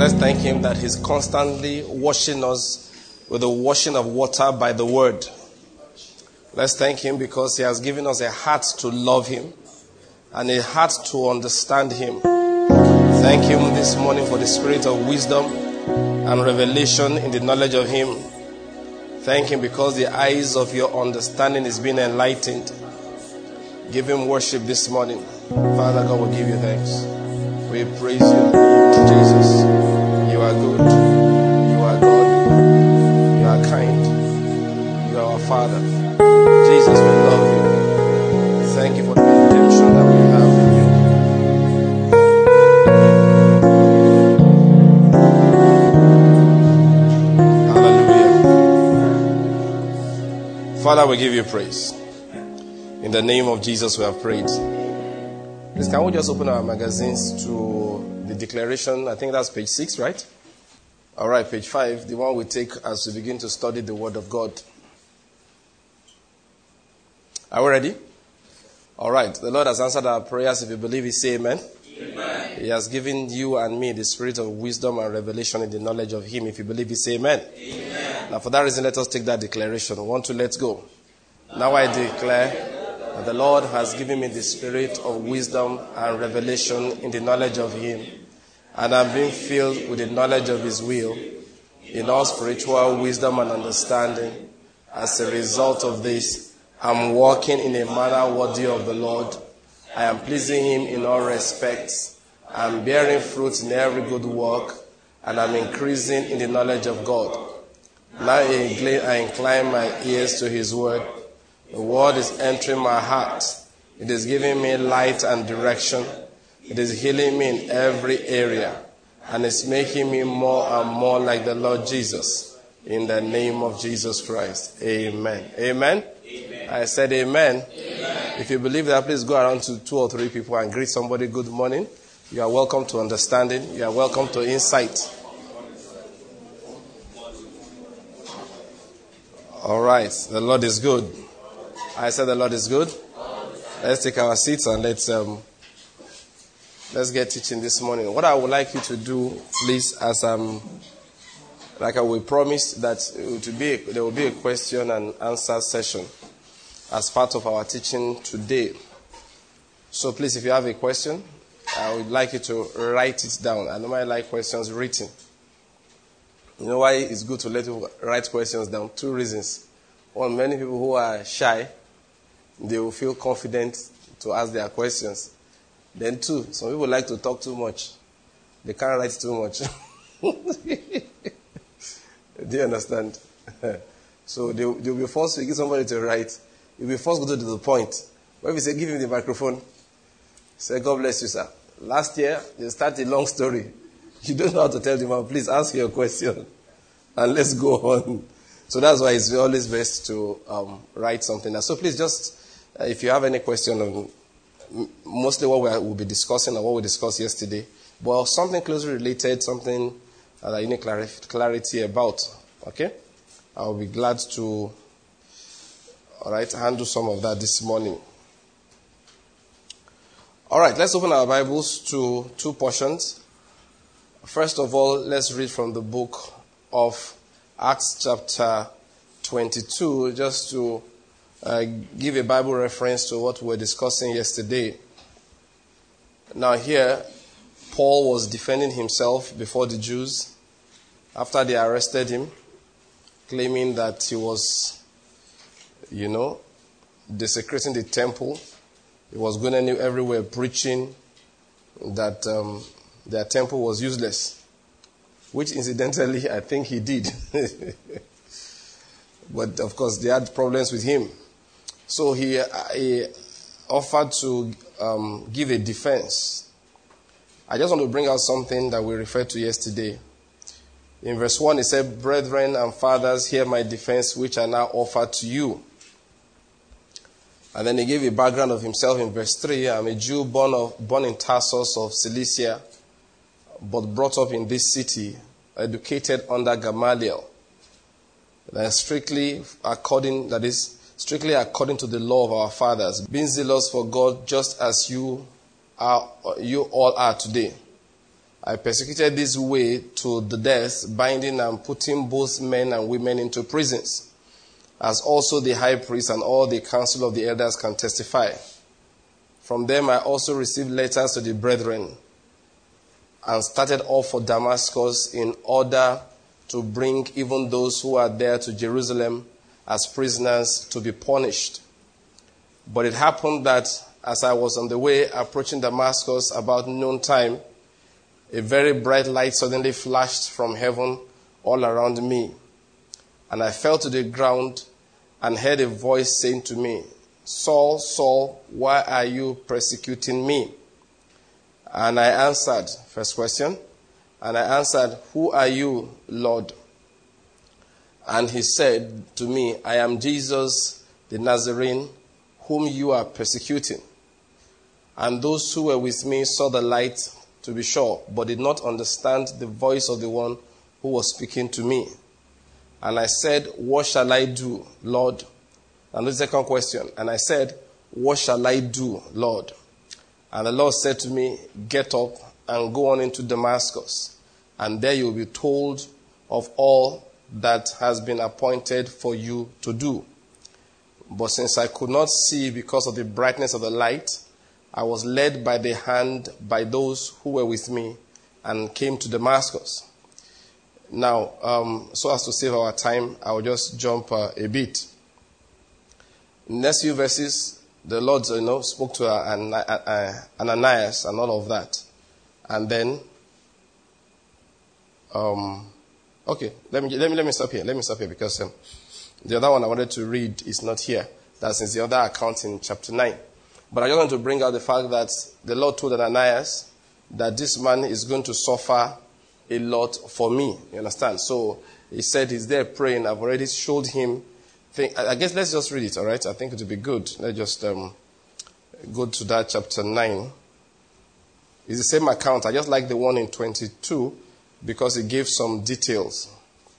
Let's thank him that he's constantly washing us with the washing of water by the word. Let's thank him because he has given us a heart to love him and a heart to understand him. Thank him this morning for the spirit of wisdom and revelation in the knowledge of him. Thank him because the eyes of your understanding is being enlightened. Give him worship this morning. Father God, we give you thanks. We praise you, Jesus. You are good. You are God. You are kind. You are our Father. Jesus, we love you. Thank you for the redemption that we have in you. Hallelujah. Father, we give you praise. In the name of Jesus, we have prayed. Please, can we just open our magazines to the declaration? I think that's page 6, right? All right, page 5, the one we take as we begin to study the Word of God. Are we ready? All right, the Lord has answered our prayers. If you believe it, say amen. Amen. He has given you and me the spirit of wisdom and revelation in the knowledge of him. If you believe it, say amen. Amen. Now, for that reason, let us take that declaration. 1, 2, let's go. Now I declare that the Lord has given me the spirit of wisdom and revelation in the knowledge of him, and I'm being filled with the knowledge of his will in all spiritual wisdom and understanding. As a result of this, I'm walking in a manner worthy of the Lord. I am pleasing him in all respects. I'm bearing fruit in every good work, and I'm increasing in the knowledge of God. Now I incline my ears to his word. The word is entering my heart. It is giving me light and direction. It is healing me in every area. And it's making me more and more like the Lord Jesus. In the name of Jesus Christ. Amen. Amen. Amen. I said amen. Amen. If you believe that, please go around to 2 or 3 people and greet somebody good morning. You are welcome to understanding. You are welcome to insight. All right. The Lord is good. I said the Lord is good. Let's take our seats and let's get teaching this morning. What I would like you to do, please, as like I will promise that there will be a question and answer session as part of our teaching today. So please, if you have a question, I would like you to write it down. I normally like questions written. You know why it's good to let you write questions down? 2 reasons. One, many people who are shy, they will feel confident to ask their questions. Then 2, some people like to talk too much. They can't write too much. Do you understand? So they'll be forced to give somebody to write. You'll be forced to go to the point. But if you say, give him the microphone, say, God bless you, sir. Last year, they start a long story. You don't know how to tell them, please ask your question. And let's go on. So that's why it's always best to write something. So please just, if you have any question on mostly what we'll be discussing or what we discussed yesterday, but something closely related, something that you need clarity about, okay? I'll be glad to, handle some of that this morning. All right, let's open our Bibles to 2 portions. First of all, let's read from the book of Acts chapter 22, just to give a Bible reference to what we were discussing yesterday. Now here, Paul was defending himself before the Jews after they arrested him, claiming that he was, desecrating the temple. He was going everywhere preaching that their temple was useless, which incidentally I think he did. But of course they had problems with him. So he offered to give a defense. I just want to bring out something that we referred to yesterday. In verse 1, he said, "Brethren and fathers, hear my defense, which I now offer to you." And then he gave a background of himself in verse 3. "I'm a Jew born in Tarsus of Cilicia, but brought up in this city, educated under Gamaliel. That is strictly according to the law of our fathers, being zealous for God, just as you all are today. I persecuted this way to the death, binding and putting both men and women into prisons, as also the high priest and all the council of the elders can testify. From them I also received letters to the brethren, and started off for Damascus in order to bring even those who are there to Jerusalem as prisoners to be punished. But it happened that as I was on the way approaching Damascus about noontime, a very bright light suddenly flashed from heaven all around me. And I fell to the ground and heard a voice saying to me, Saul, Saul, why are you persecuting me? And I answered, first question, and I answered, who are you, Lord? And he said to me, I am Jesus the Nazarene, whom you are persecuting. And those who were with me saw the light, to be sure, but did not understand the voice of the one who was speaking to me. And I said, what shall I do, Lord? And the second question, and I said, what shall I do, Lord? And the Lord said to me, get up and go on into Damascus, and there you will be told of all that has been appointed for you to do. But since I could not see because of the brightness of the light, I was led by the hand by those who were with me and came to Damascus. Now, so as to save our time, I will just jump a bit. Next few verses, the Lord, spoke to Ananias and all of that. And then, okay, let me stop here. Let me stop here because the other one I wanted to read is not here. That's in the other account in chapter 9. But I just want to bring out the fact that the Lord told Ananias that this man is going to suffer a lot for me. You understand? So he said he's there praying. I've already showed him. I guess let's just read it, all right? I think it will be good. Let's just go to that chapter 9. It's the same account. I just like the one in 22 because it gives some details.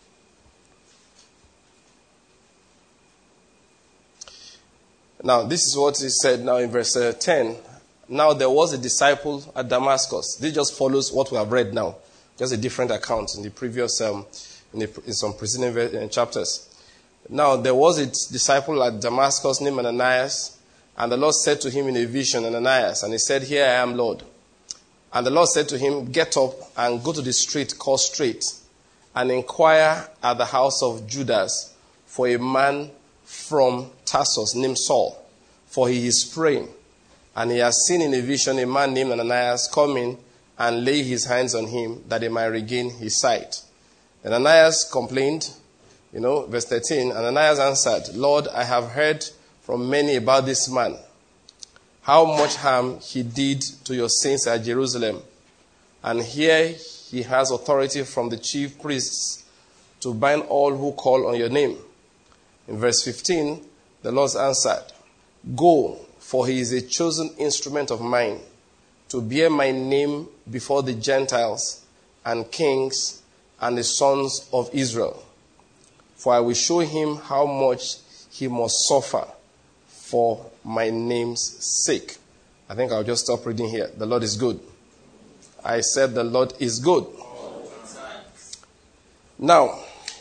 Now, this is what he said now in verse 10. Now, there was a disciple at Damascus. This just follows what we have read now. Just a different account in the previous, in some preceding chapters. Now, there was a disciple at Damascus named Ananias, and the Lord said to him in a vision, Ananias, and he said, here I am, Lord. And the Lord said to him, get up and go to the street called Straight, and inquire at the house of Judas for a man from Tarsus named Saul, for he is praying. And he has seen in a vision a man named Ananias coming and lay his hands on him that he might regain his sight. And Ananias complained, verse 13, Ananias answered, Lord, I have heard from many about this man, how much harm he did to your saints at Jerusalem. And here he has authority from the chief priests to bind all who call on your name. In verse 15, the Lord answered, go, for he is a chosen instrument of mine to bear my name before the Gentiles and kings and the sons of Israel. For I will show him how much he must suffer for my name's sake. I think I'll just stop reading here. The Lord is good. I said the Lord is good. Now,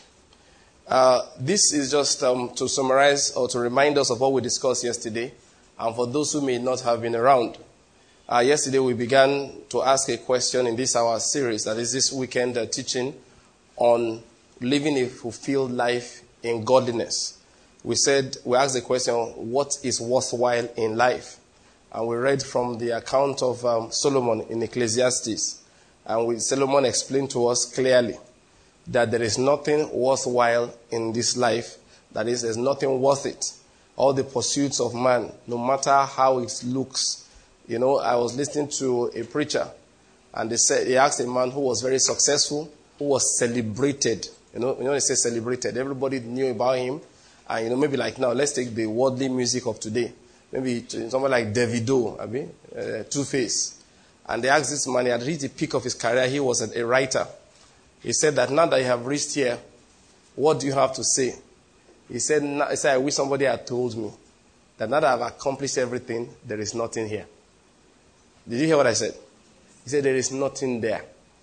this is just to summarize or to remind us of what we discussed yesterday. And for those who may not have been around, yesterday we began to ask a question in this our series, that is this weekend teaching on living a fulfilled life in godliness. We asked the question, what is worthwhile in life? And we read from the account of Solomon in Ecclesiastes. And Solomon explained to us clearly that there is nothing worthwhile in this life. That is, there's nothing worth it. All the pursuits of man, no matter how it looks. I was listening to a preacher, and he asked a man who was very successful, who was celebrated. They say celebrated. Everybody knew about him. And, maybe like now, let's take the worldly music of today. Maybe someone like Davido, Two-Face. And they asked this man, he had reached the peak of his career. He was a writer. He said that now that you have reached here, what do you have to say? He said, I wish somebody had told me that now that I've accomplished everything, there is nothing here. Did you hear what I said? He said, there is nothing there.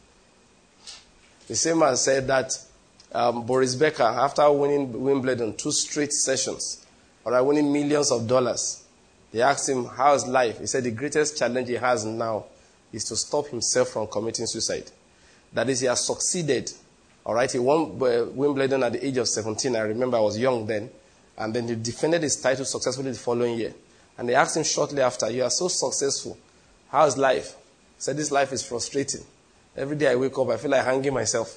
The same man said that Boris Becker, after winning Wimbledon 2 straight sessions, winning millions of dollars, they asked him, how's life? He said the greatest challenge he has now is to stop himself from committing suicide. That is, he has succeeded. He won Wimbledon at the age of 17. I remember I was young then. And then he defended his title successfully the following year. And they asked him shortly after, you are so successful. How's life? He said, this life is frustrating. Every day I wake up, I feel like hanging myself.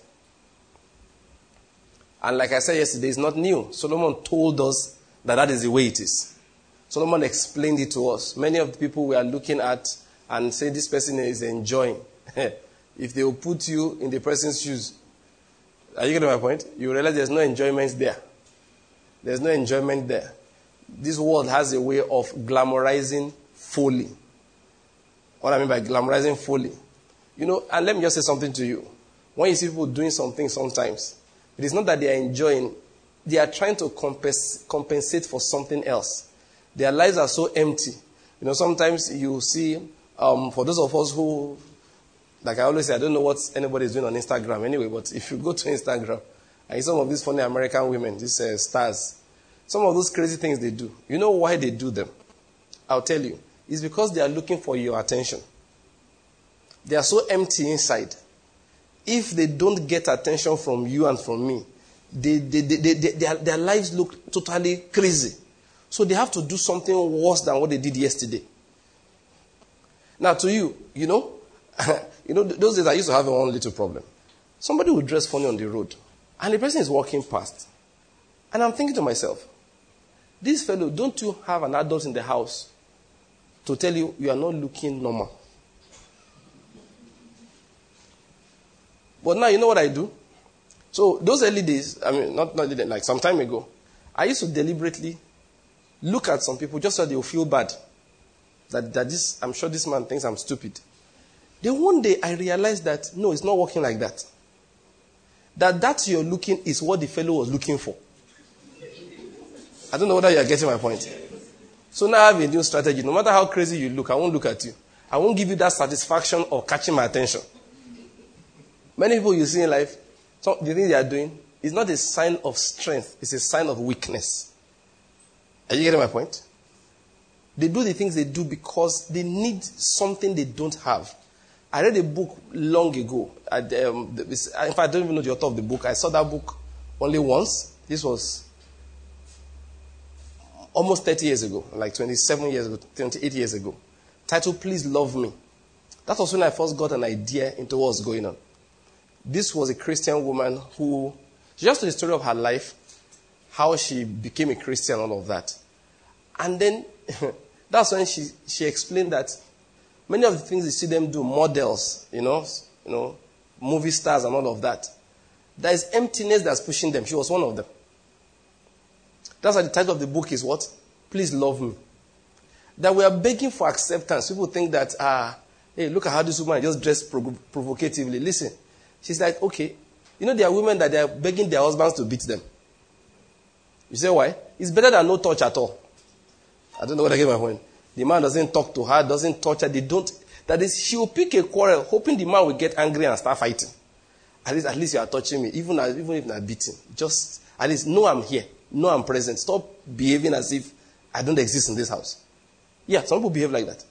And like I said yesterday, it's not new. Solomon told us that is the way it is. Solomon explained it to us. Many of the people we are looking at and say this person is enjoying. If they will put you in the person's shoes, are you getting my point? You realize there's no enjoyment there. There's no enjoyment there. This world has a way of glamorizing folly. What I mean by glamorizing folly. And let me just say something to you. When you see people doing something sometimes, it is not that they are enjoying. They are trying to compensate for something else. Their lives are so empty. Sometimes you see, for those of us who, like I always say, I don't know what anybody is doing on Instagram anyway, but if you go to Instagram, and some of these funny American women, these stars, some of those crazy things they do. You know why they do them? I'll tell you. It's because they are looking for your attention. They are so empty inside. If they don't get attention from you and from me, their lives look totally crazy. So they have to do something worse than what they did yesterday. Now to you, those days I used to have one little problem. Somebody would dress funny on the road, and the person is walking past. And I'm thinking to myself, this fellow, don't you have an adult in the house to tell you you are not looking normal? But now you know what I do? So those early days, not like some time ago, I used to deliberately look at some people just so they will feel bad. I'm sure this man thinks I'm stupid. Then one day I realized that, no, it's not working like that. That you're looking is what the fellow was looking for. I don't know whether you're getting my point. So now I have a new strategy. No matter how crazy you look, I won't look at you. I won't give you that satisfaction of catching my attention. Many people you see in life, the things they are doing is not a sign of strength. It's a sign of weakness. Are you getting my point? They do the things they do because they need something they don't have. I read a book long ago. In fact, I don't even know the author of the book. I saw that book only once. This was almost 30 years ago, like 27 years ago, 28 years ago. Titled, Please Love Me. That was when I first got an idea into what was going on. This was a Christian woman who, just the story of her life, how she became a Christian, all of that. And then, that's when she explained that many of the things you see them do, models, movie stars and all of that, there is emptiness that's pushing them. She was one of them. That's why the title of the book is what? Please Love Me. That we are begging for acceptance. People think that, hey, look at how this woman just dressed provocatively. Listen, she's like, okay, there are women that they are begging their husbands to beat them. You say why? It's better than no touch at all. I don't know what I get my point. The man doesn't talk to her, doesn't touch her. That is, she will pick a quarrel, hoping the man will get angry and start fighting. At least you are touching me, even if not beating. Just, at least, know I'm here. Know I'm present. Stop behaving as if I don't exist in this house. Yeah, some people behave like that.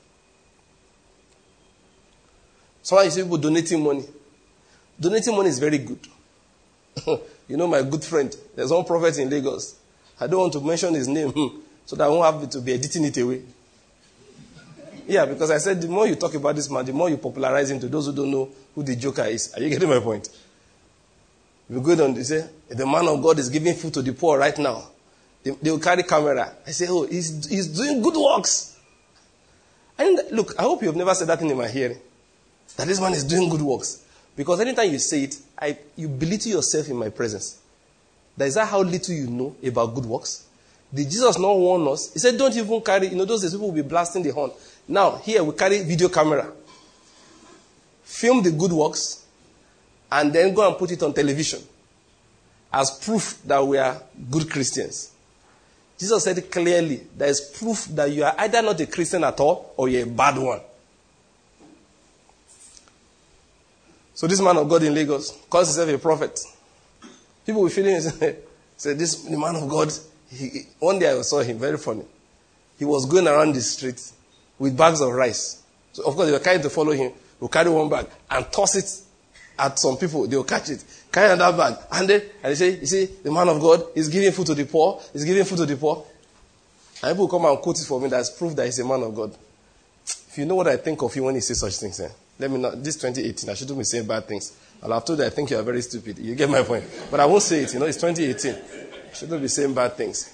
Sometimes you see people donating money. Donating money is very good. My good friend, there's one prophet in Lagos. I don't want to mention his name so that I won't have to be editing it away. Yeah, because I said the more you talk about this man, the more you popularize him to those who don't know who the joker is. Are you getting my point? You go on, you say, the man of God is giving food to the poor right now. They will carry camera. I say, oh, he's doing good works. And look, I hope you have never said that thing in my hearing. That this man is doing good works. Because anytime you say it, you belittle yourself in my presence. Is that how little you know about good works? Did Jesus not warn us? He said, don't even carry, those days people will be blasting the horn. Now, here we carry video camera. Film the good works. And then go and put it on television as proof that we are good Christians. Jesus said clearly, there is proof that you are either not a Christian at all or you're a bad one. So this man of God in Lagos calls himself a prophet. People will feeling say the man of God. One day I saw him, very funny. He was going around the street with bags of rice. So of course they were trying to follow him. He'll carry one bag and toss it at some people. They'll catch it. Carry another bag. And they say, you see, the man of God is giving food to the poor. He's giving food to the poor. And people will come and quote it for me. That's proof that he's a man of God. If you know what I think of you when you say such things, let me know. This 2018, I shouldn't be saying bad things. I'll have told you I think you are very stupid. You get my point. But I won't say it. It's 2018. I shouldn't be saying bad things.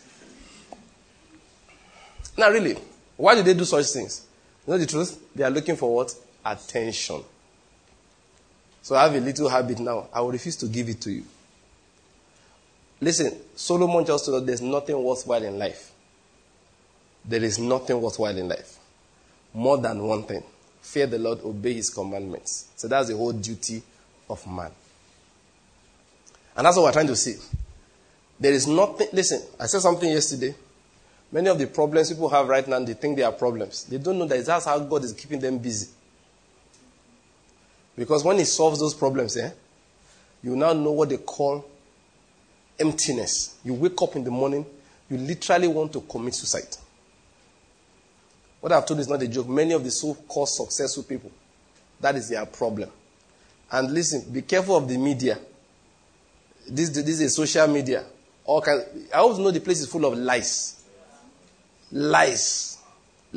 Now, really, why do they do such things? You know the truth? They are looking for what? Attention. So I have a little habit now. I will refuse to give it to you. Listen, Solomon just told us there's nothing worthwhile in life. There is nothing worthwhile in life. More than one thing. Fear the Lord, obey his commandments. So that's the whole duty of man. And that's what we're trying to see. There is nothing. Listen, I said something yesterday. Many of the problems people have right now, they think they are problems. They don't know that that's how God is keeping them busy. Because when he solves those problems, you now know what they call emptiness. You wake up in the morning, you literally want to commit suicide. What I've told you is not a joke. Many of the so-called successful people, that is their problem. And listen, be careful of the media. This is social media. I always know the place is full of lies. Lies.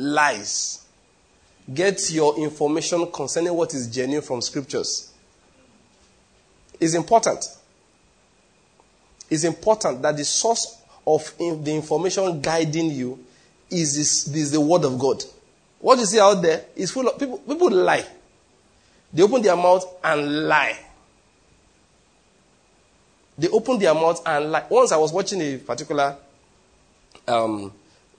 Get your information concerning what is genuine from scriptures. It's important. It's important that the source of the information guiding you is the word of God. What you see out there is full of people lie. They open their mouth and lie. They open their mouth and lie. Once I was watching a particular a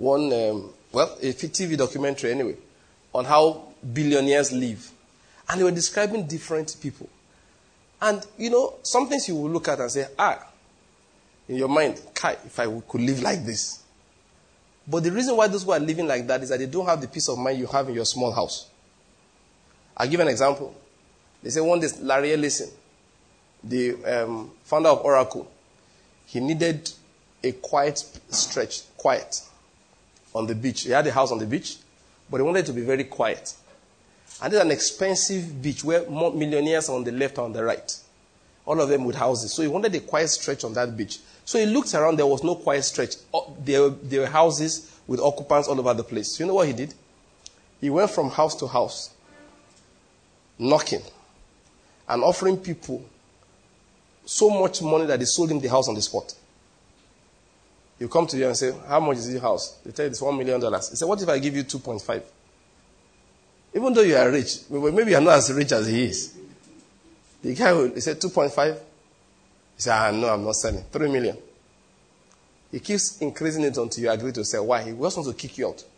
TV documentary anyway, on how billionaires live. And they were describing different people. And, some things you will look at and say, in your mind, if I could live like this. But the reason why those who are living like that is that they don't have the peace of mind you have in your small house. I'll give an example. They say one day, Larry Ellison, the founder of Oracle, he needed a quiet stretch, on the beach. He had a house on the beach, but he wanted it to be very quiet. And it's an expensive beach where more millionaires are on the left and on the right. All of them with houses. So he wanted a quiet stretch on that beach. So he looked around, there was no quiet stretch. There were houses with occupants all over the place. So you know what he did? He went from house to house, knocking, and offering people so much money that they sold him the house on the spot. You come to you and say, how much is your house? They tell you it's $1 million. He said, what if I give you 2.5? Even though you are rich, maybe you're not as rich as he is. The guy, he said 2.5. He said, no, I'm not selling. 3 million. He keeps increasing it until you agree to sell. Why? He just wants to kick you out.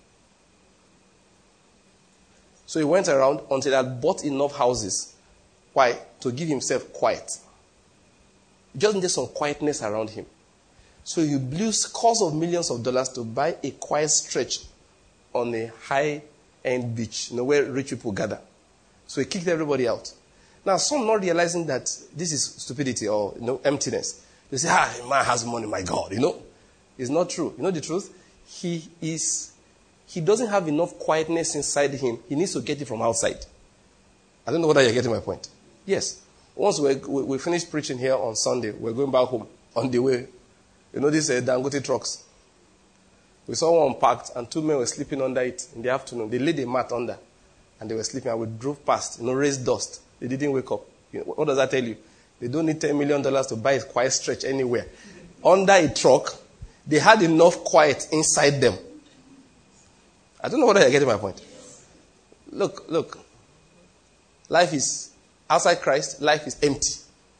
So he went around until he had bought enough houses. Why? To give himself quiet. He just needed some quietness around him. So he blew scores of millions of dollars to buy a quiet stretch on a high-end beach, where rich people gather. So he kicked everybody out. Now, some not realizing that this is stupidity or emptiness. They say, man has money, my God, It's not true. You know the truth? He doesn't have enough quietness inside him. He needs to get it from outside. I don't know whether you're getting my point. Yes. Once we finished preaching here on Sunday, we're going back home on the way. These Dangote trucks. We saw one parked and 2 men were sleeping under it in the afternoon. They laid a mat under and they were sleeping and we drove past, raised dust. They didn't wake up. What does that tell you? They don't need $10 million to buy a quiet stretch anywhere. Under a truck, they had enough quiet inside them. I don't know whether you're getting my point. Look. Life is, outside Christ, life is empty.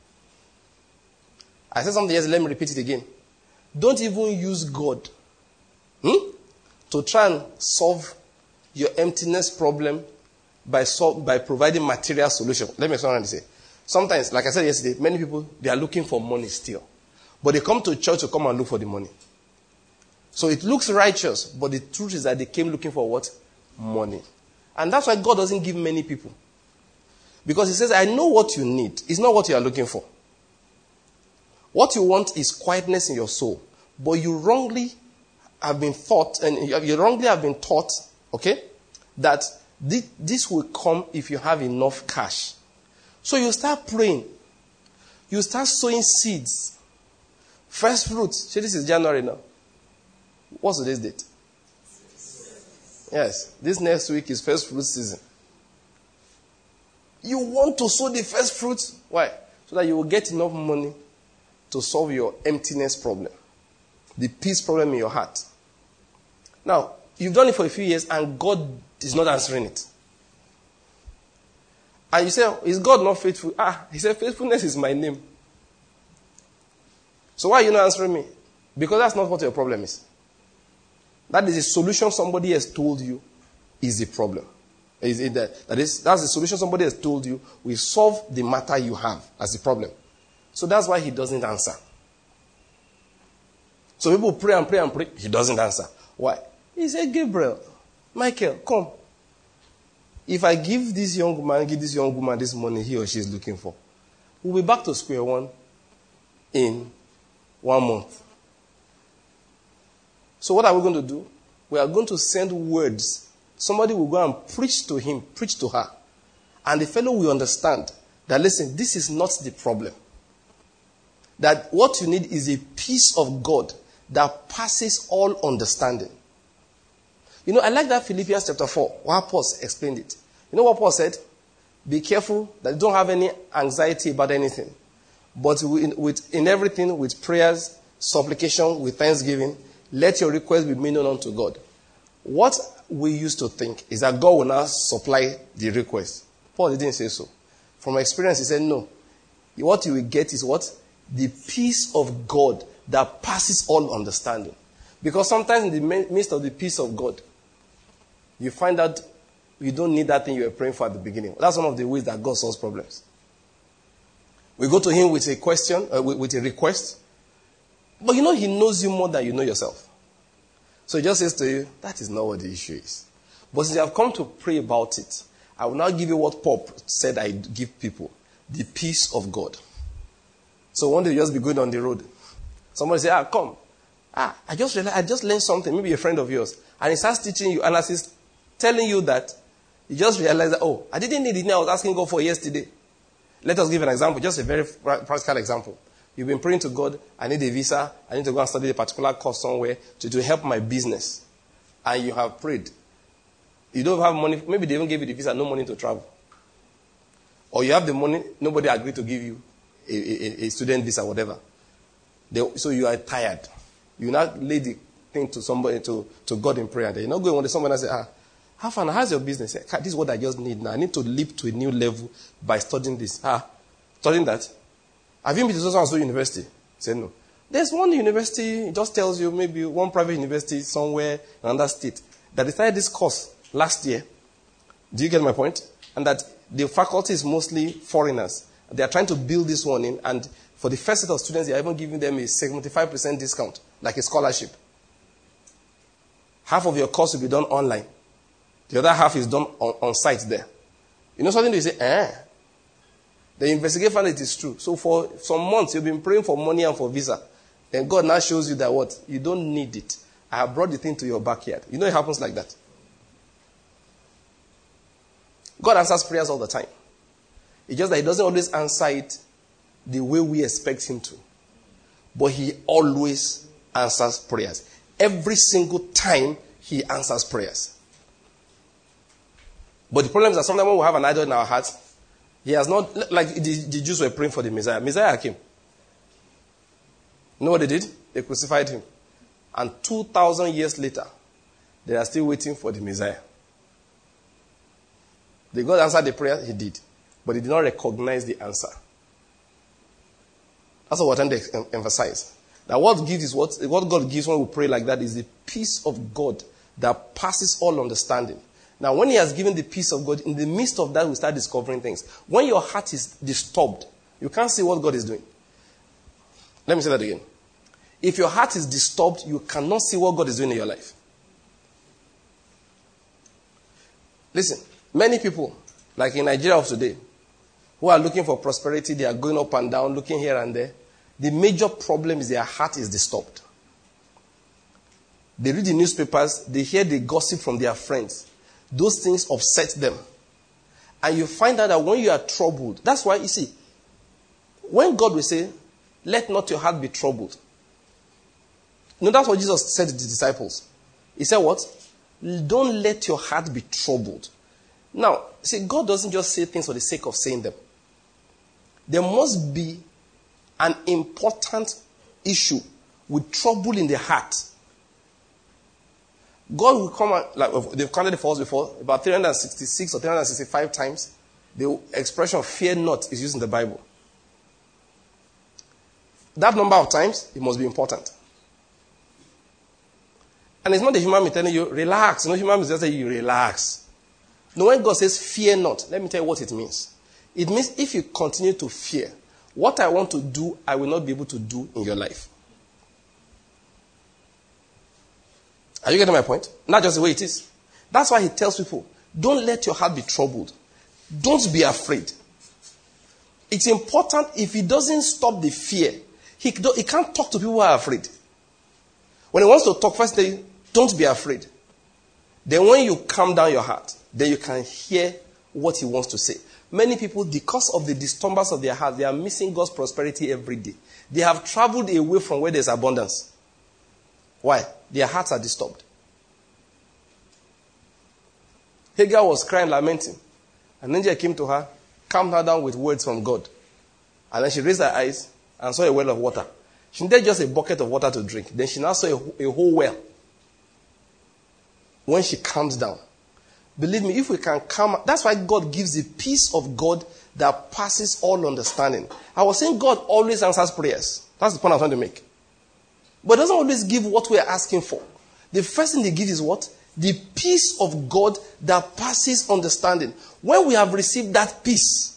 I said something yesterday, let me repeat it again. Don't even use God to try and solve your emptiness problem by providing material solution. Let me explain what I'm saying. Sometimes, like I said yesterday, many people, they are looking for money still. But they come to church to come and look for the money. So it looks righteous, but the truth is that they came looking for what? Money. And that's why God doesn't give many people. Because he says, I know what you need. It's not what you are looking for. What you want is quietness in your soul. But you wrongly have been taught, okay, that this will come if you have enough cash. So you start praying. You start sowing seeds. First fruits. See, this is January now. What's today's date? Yes, this next week is first fruit season. You want to sow the first fruits. Why? So that you will get enough money to solve your emptiness problem. The peace problem in your heart. Now, you've done it for a few years and God is not answering it. And you say, is God not faithful? He said, faithfulness is my name. So why are you not answering me? Because that's not what your problem is. That is the solution somebody has told you is the problem. That's the solution somebody has told you will solve the matter you have as the problem. So that's why he doesn't answer. So people pray and pray and pray. He doesn't answer. Why? He said, Gabriel, Michael, come. If I give this young woman this money he or she is looking for, we'll be back to square one in 1 month. So what are we going to do? We are going to send words. Somebody will go and preach to him, preach to her. And the fellow will understand that, listen, this is not the problem. That what you need is a peace of God that passes all understanding. You know, I like that Philippians chapter 4, where Paul explained it. You know what Paul said? Be careful that you don't have any anxiety about anything. But in everything, with prayers, supplication, with thanksgiving, let your requests be made known unto God. What we used to think is that God will now supply the request. Paul didn't say so. From experience, he said no. What you will get is what? The peace of God that passes all understanding. Because sometimes in the midst of the peace of God, you find out you don't need that thing you were praying for at the beginning. That's one of the ways that God solves problems. We go to him with a question, with a request. But you know he knows you more than you know yourself. So he just says to you, that is not what the issue is. But since you have come to pray about it, I will now give you what Paul said I give people. The peace of God. So one day you just be going on the road. Somebody say, come. I just realized, I just learned something. Maybe a friend of yours. And he starts teaching you, and as he's telling you that, you just realize that, I didn't need it. I was asking God for yesterday. Let us give an example, just a very practical example. You've been praying to God, I need a visa, I need to go and study a particular course somewhere to help my business. And you have prayed. You don't have money, maybe they even gave you the visa, no money to travel. Or you have the money, nobody agreed to give you a student visa, whatever. So you are tired. You now lay the thing to somebody, to God in prayer. You're not going to someone and say, how's your business? This is what I just need now. I need to leap to a new level by studying this. Studying that? Have you been to so-and-so university? Say no. There's one university, it just tells you, maybe one private university somewhere in another state, that decided this course last year. Do you get my point? And that the faculty is mostly foreigners. They are trying to build this one in, and for the first set of students, they are even giving them a 75% discount, like a scholarship. Half of your course will be done online. The other half is done on site there. You know something? You say, The investigator found it is true. So for some months, you've been praying for money and for visa. Then God now shows you that what? You don't need it. I have brought the thing to your backyard. You know it happens like that. God answers prayers all the time. It's just that he doesn't always answer it the way we expect him to. But he always answers prayers. Every single time he answers prayers. But the problem is that sometimes when we have an idol in our hearts, he has not, like the Jews were praying for the Messiah. Messiah came. You know what they did? They crucified him. And 2,000 years later, they are still waiting for the Messiah. Did God answer the prayer? He did. But he did not recognize the answer. That's what we're trying to emphasize. That what God gives when we pray like that is the peace of God that passes all understanding. Now, when he has given the peace of God, in the midst of that, we start discovering things. When your heart is disturbed, you can't see what God is doing. Let me say that again. If your heart is disturbed, you cannot see what God is doing in your life. Listen, many people, like in Nigeria of today, who are looking for prosperity, they are going up and down, looking here and there. The major problem is their heart is disturbed. They read the newspapers, they hear the gossip from their friends. Those things upset them. And you find out that when you are troubled, that's why you see, when God will say, let not your heart be troubled. No, that's what Jesus said to the disciples. He said what? Don't let your heart be troubled. Now, see, God doesn't just say things for the sake of saying them. There must be an important issue with trouble in the heart. God will come and, like they've counted the falls before, about 366 or 365 times, the expression fear not is used in the Bible. That number of times, it must be important. And it's not the human being telling you, relax. No human being just saying you relax. No, when God says fear not, let me tell you what it means. It means if you continue to fear, what I want to do, I will not be able to do in your life. Are you getting my point? Not just the way it is. That's why he tells people, don't let your heart be troubled. Don't be afraid. It's important if he doesn't stop the fear. He can't talk to people who are afraid. When he wants to talk, first say, don't be afraid. Then when you calm down your heart, then you can hear what he wants to say. Many people, because of the disturbance of their heart, they are missing God's prosperity every day. They have traveled away from where there's abundance. Why? Their hearts are disturbed. Hagar was crying, lamenting. An angel came to her, calmed her down with words from God. And then she raised her eyes and saw a well of water. She needed just a bucket of water to drink. Then she now saw a whole well. When she calms down. Believe me, if we can calm, that's why God gives the peace of God that passes all understanding. I was saying God always answers prayers. That's the point I'm trying to make. But doesn't always give what we are asking for. The first thing they give is what? The peace of God that passes understanding. When we have received that peace,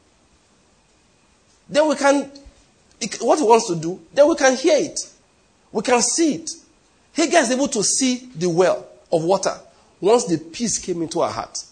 then we can, what he wants to do, then we can hear it. We can see it. Hagar is able to see the well of water once the peace came into her heart.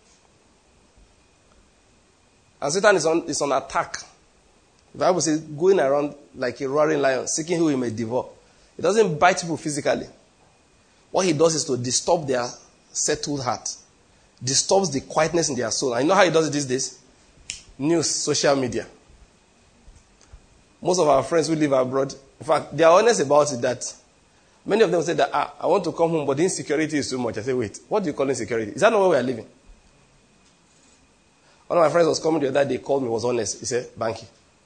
And Satan is on attack. The Bible says, going around like a roaring lion, seeking who he may devour. He doesn't bite people physically. What he does is to disturb their settled heart. Disturbs the quietness in their soul. And you know how he does it these days? News, social media. Most of our friends who live abroad, in fact, they are honest about it that many of them say that, I want to come home, but the insecurity is too much. I say, wait, what do you call insecurity? Is that not where we are living? One of my friends was coming the other day, called me, was honest. He said, Banky,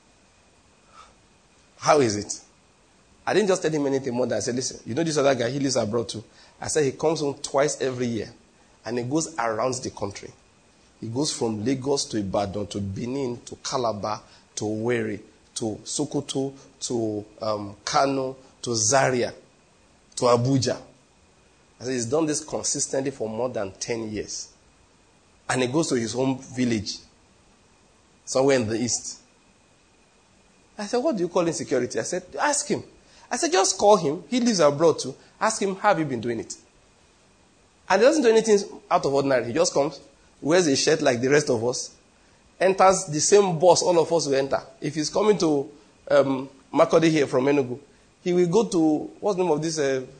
how is it? I didn't just tell him anything more than I said, listen, you know this other guy, he lives abroad too. I said he comes home twice every year and he goes around the country. He goes from Lagos to Ibadan to Benin to Calabar to Owerri to Sokoto to Kano to Zaria to Abuja. I said he's done this consistently for more than 10 years. And he goes to his home village somewhere in the east. I said, what do you call insecurity? I said, ask him. I said, just call him. He lives abroad too. Ask him, how have you been doing it? And he doesn't do anything out of ordinary. He just comes, wears a shirt like the rest of us, enters the same bus all of us will enter. If he's coming to Makodi here from Enugu, he will go to, what's the name of this?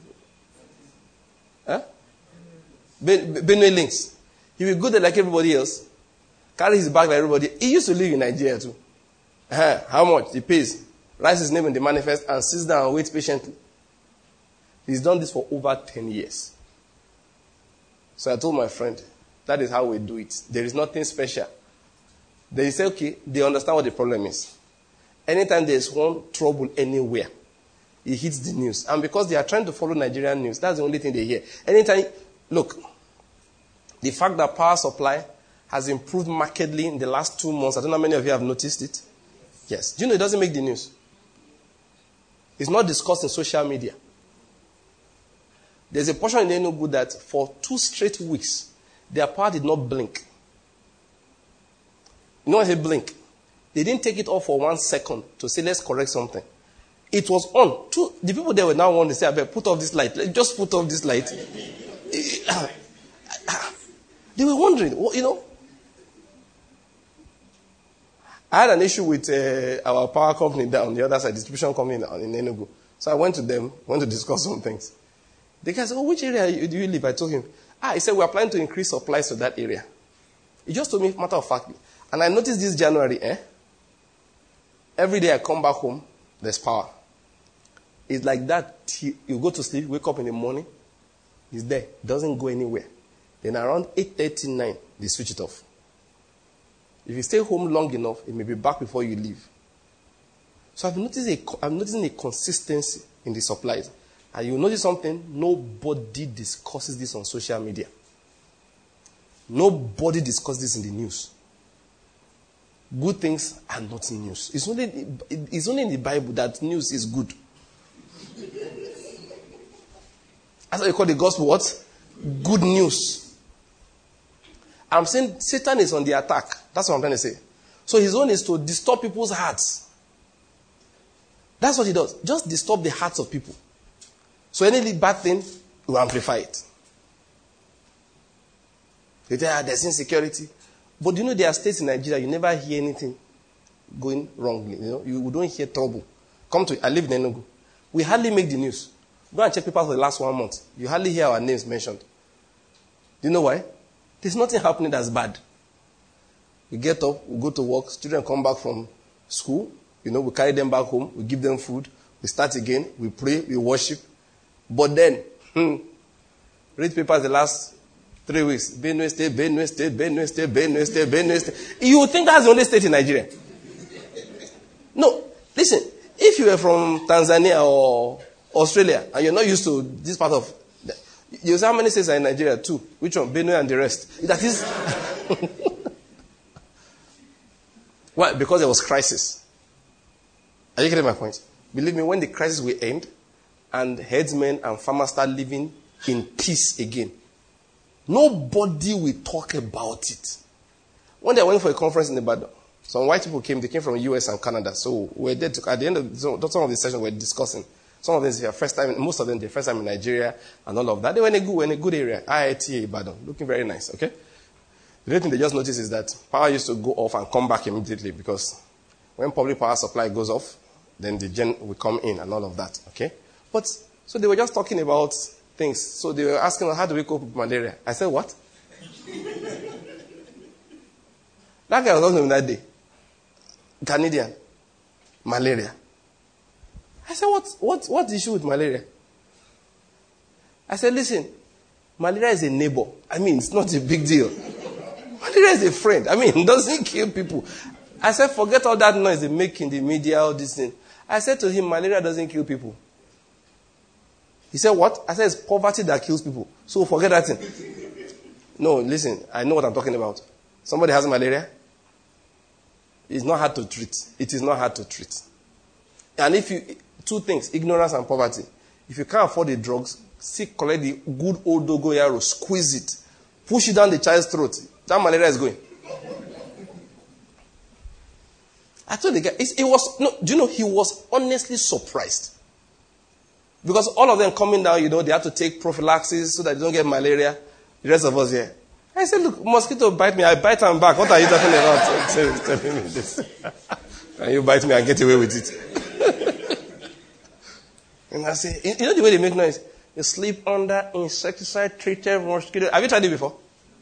Benue Links. He will go there like everybody else, carry his bag like everybody. He used to live in Nigeria too. How much? He pays. Writes his name in the manifest and sits down and waits patiently. He's done this for over 10 years. So I told my friend, that is how we do it. There is nothing special. They say, okay, they understand what the problem is. Anytime there is one trouble anywhere, it hits the news. And because they are trying to follow Nigerian news, that's the only thing they hear. Anytime, look, the fact that power supply has improved markedly in the last 2 months, I don't know how many of you have noticed it. Yes. Do you know it doesn't make the news? It's not discussed in social media. There's a portion in Enugu that for 2 straight weeks, their power did not blink. You know what I say blink? They didn't take it off for 1 second to say, let's correct something. It was on. The people there were now wanting to say, I better put off this light. Just put off this light. They were wondering, you know. I had an issue with our power company down the other side, distribution company in Enugu. So I went to them, went to discuss some things. The guy said, which area do you live? I told him. He said, we're planning to increase supplies to that area. He just told me, matter of fact. And I noticed this January, every day I come back home, there's power. It's like that. You go to sleep, wake up in the morning, it's there. It doesn't go anywhere. Then around 8:39, they switch it off. If you stay home long enough, it may be back before you leave. So I'm noticing a consistency in the supplies. And you notice something, nobody discusses this on social media. Nobody discusses this in the news. Good things are not news. It's only in the Bible that news is good. That's what you call the gospel what? Good news. I'm saying Satan is on the attack. That's what I'm trying to say. So his own is to disturb people's hearts. That's what he does. Just disturb the hearts of people. So any bad thing, will amplify it. They tell there's insecurity. But you know there are states in Nigeria, you never hear anything going wrongly. You don't hear trouble. I live in Enugu. We hardly make the news. Go and check papers for the last 1 month. You hardly hear our names mentioned. Do you know why? There's nothing happening that's bad. We get up, we go to work, students come back from school, we carry them back home, we give them food, we start again, we pray, we worship. But then, read papers the last 3 weeks. Benue State, Benue State, Benue State, Benue State, Benue State. You would think that's the only state in Nigeria. No, listen, if you were from Tanzania or Australia, and you're not used to this part of... You say how many states are in Nigeria? 2. Which one? Benue and the rest. That is... Why? Because there was crisis. Are you getting my point? Believe me, when the crisis will end, and headsmen and farmers start living in peace again, nobody will talk about it. One day I went for a conference in Ibadan. Some white people came. They came from the US and Canada. So we're there at the end of some of the sessions, we're discussing. Some of them is their first time, most of them their first time in Nigeria and all of that. They were in a good area, IITA Ibadan, looking very nice, okay? The only thing they just noticed is that power used to go off and come back immediately because when public power supply goes off, then the gen will come in and all of that, okay? But, so they were just talking about things. So they were asking, how do we cope with malaria? I said, what? That guy was talking to me that day. Canadian. Malaria. I said, what's the issue with malaria? I said, listen, malaria is a neighbor. I mean, it's not a big deal. Malaria is a friend. I mean, it doesn't kill people. I said, forget all that noise they make in the media, all this thing. I said to him, malaria doesn't kill people. He said, what? I said, it's poverty that kills people. So forget that thing. No, listen, I know what I'm talking about. Somebody has malaria. It's not hard to treat. It is not hard to treat. And two things, ignorance and poverty. If you can't afford the drugs, collect the good old dogoyaro, squeeze it, push it down the child's throat. That malaria is going. I told the guy, he was honestly surprised. Because all of them coming down, they have to take prophylaxis so that they don't get malaria. The rest of us here. I said, look, mosquito bite me, I bite them back. What are you talking about? Telling me this. Can you bite me and get away with it? And I say, you know the way they make noise? You sleep under insecticide-treated mosquito. Have you tried it before?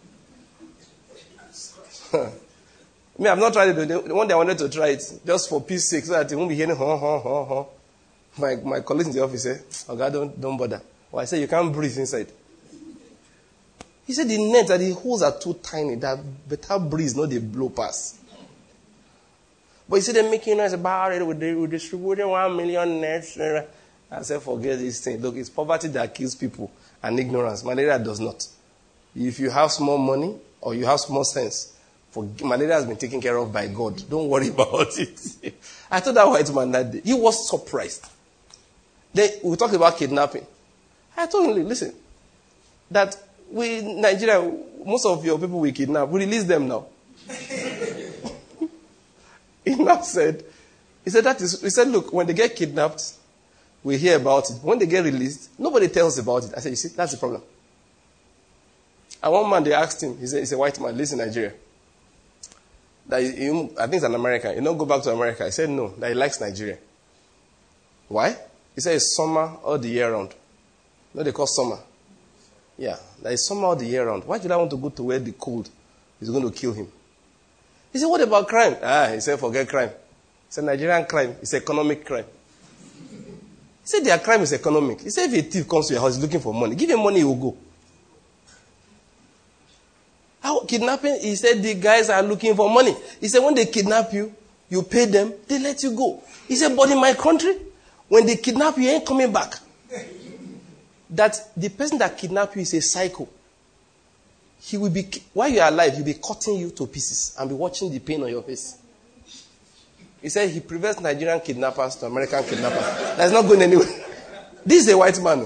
Me, I've not tried it. One day I wanted to try it, just for peace sake, so that it won't be hearing, My colleagues in the office said, oh God, don't bother. Well, I said, you can't breathe inside. He said, the net and the holes are too tiny, that better breeze, not the blow pass. But he said, they're making noise about it, we're distributing 1 million nets. I said, forget this thing. Look, it's poverty that kills people and ignorance. Malaria does not. If you have small money or you have small sense, malaria has been taken care of by God. Don't worry about it. I told that white man that day. He was surprised. Then we talked about kidnapping. I told him, listen, that Nigeria, most of your people we kidnap, we release them now. He now said, he said, look, when they get kidnapped, we hear about it. When they get released, nobody tells about it. I said, you see, that's the problem. And one man, they asked him, he's a white man, lives in Nigeria. I think it's an American. You don't go back to America. He said no, that he likes Nigeria. Why? He said it's summer all the year round. No, they call summer. Yeah, that is summer all the year round. Why do I want to go to where the cold is going to kill him? He said, what about crime? He said, forget crime. He said, Nigerian crime is economic crime. He said, their crime is economic. He said, if a thief comes to your house looking for money, give him money, he will go. How kidnapping? He said, the guys are looking for money. He said, when they kidnap you, you pay them, they let you go. He said, but in my country, when they kidnap you, you ain't coming back. That the person that kidnapped you is a psycho. He will be, while you are alive, he'll be cutting you to pieces and be watching the pain on your face. He said he prefers Nigerian kidnappers to American kidnappers. That's not going anywhere. This is a white man.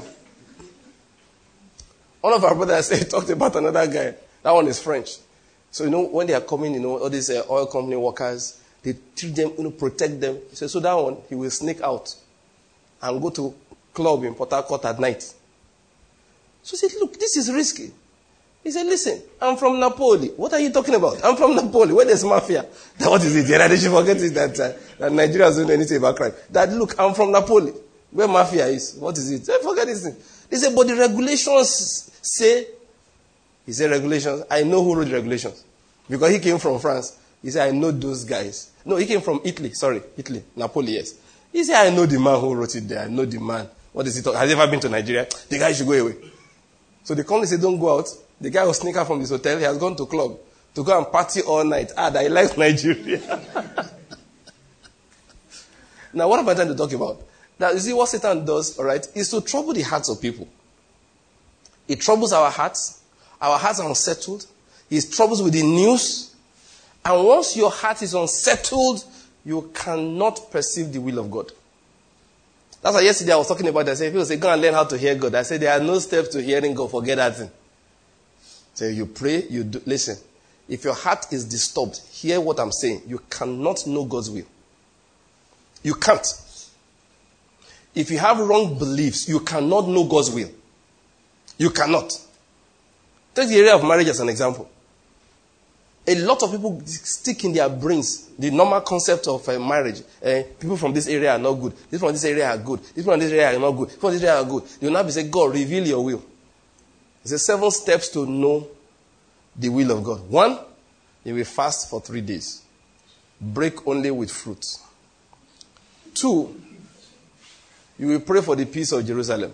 One of our brothers talked about another guy. That one is French. So, when they are coming, all these oil company workers, they treat them, protect them. He said, so that one, he will sneak out and go to club in Port Harcourt at night. So he said, look, this is risky. He said, listen, I'm from Napoli. What are you talking about? I'm from Napoli, where there's mafia. What is it? They should forget it that Nigeria doesn't know anything about crime. That, look, I'm from Napoli, where mafia is. What is it? They forget this thing. They said, but the regulations say, he said, regulations, I know who wrote the regulations. Because he came from France. He said, I know those guys. No, he came from Italy. Sorry, Italy. Napoli, yes. He said, I know the man who wrote it there. I know the man. What is he talking? Has he ever been to Nigeria? The guy should go away. So the company said, don't go out. The guy was sneaking from this hotel. He has gone to club to go and party all night. That he likes Nigeria. Now, what am I trying to talk about? Now, you see what Satan does, all right, is to trouble the hearts of people. It troubles our hearts. Our hearts are unsettled. He troubles with the news. And once your heart is unsettled, you cannot perceive the will of God. That's why yesterday I was talking about that. I said, people say, go and learn how to hear God. I said, there are no steps to hearing God. Forget that thing. So you pray, you do. Listen, if your heart is disturbed, hear what I'm saying. You cannot know God's will. You can't. If you have wrong beliefs, you cannot know God's will. You cannot. Take the area of marriage as an example. A lot of people stick in their brains the normal concept of marriage. People from this area are not good. People from this area are good. People from this area are not good. People from this area are good. They will now be saying, God, reveal your will. It's 7 steps to know the will of God. 1, you will fast for 3 days. Break only with fruit. 2, you will pray for the peace of Jerusalem.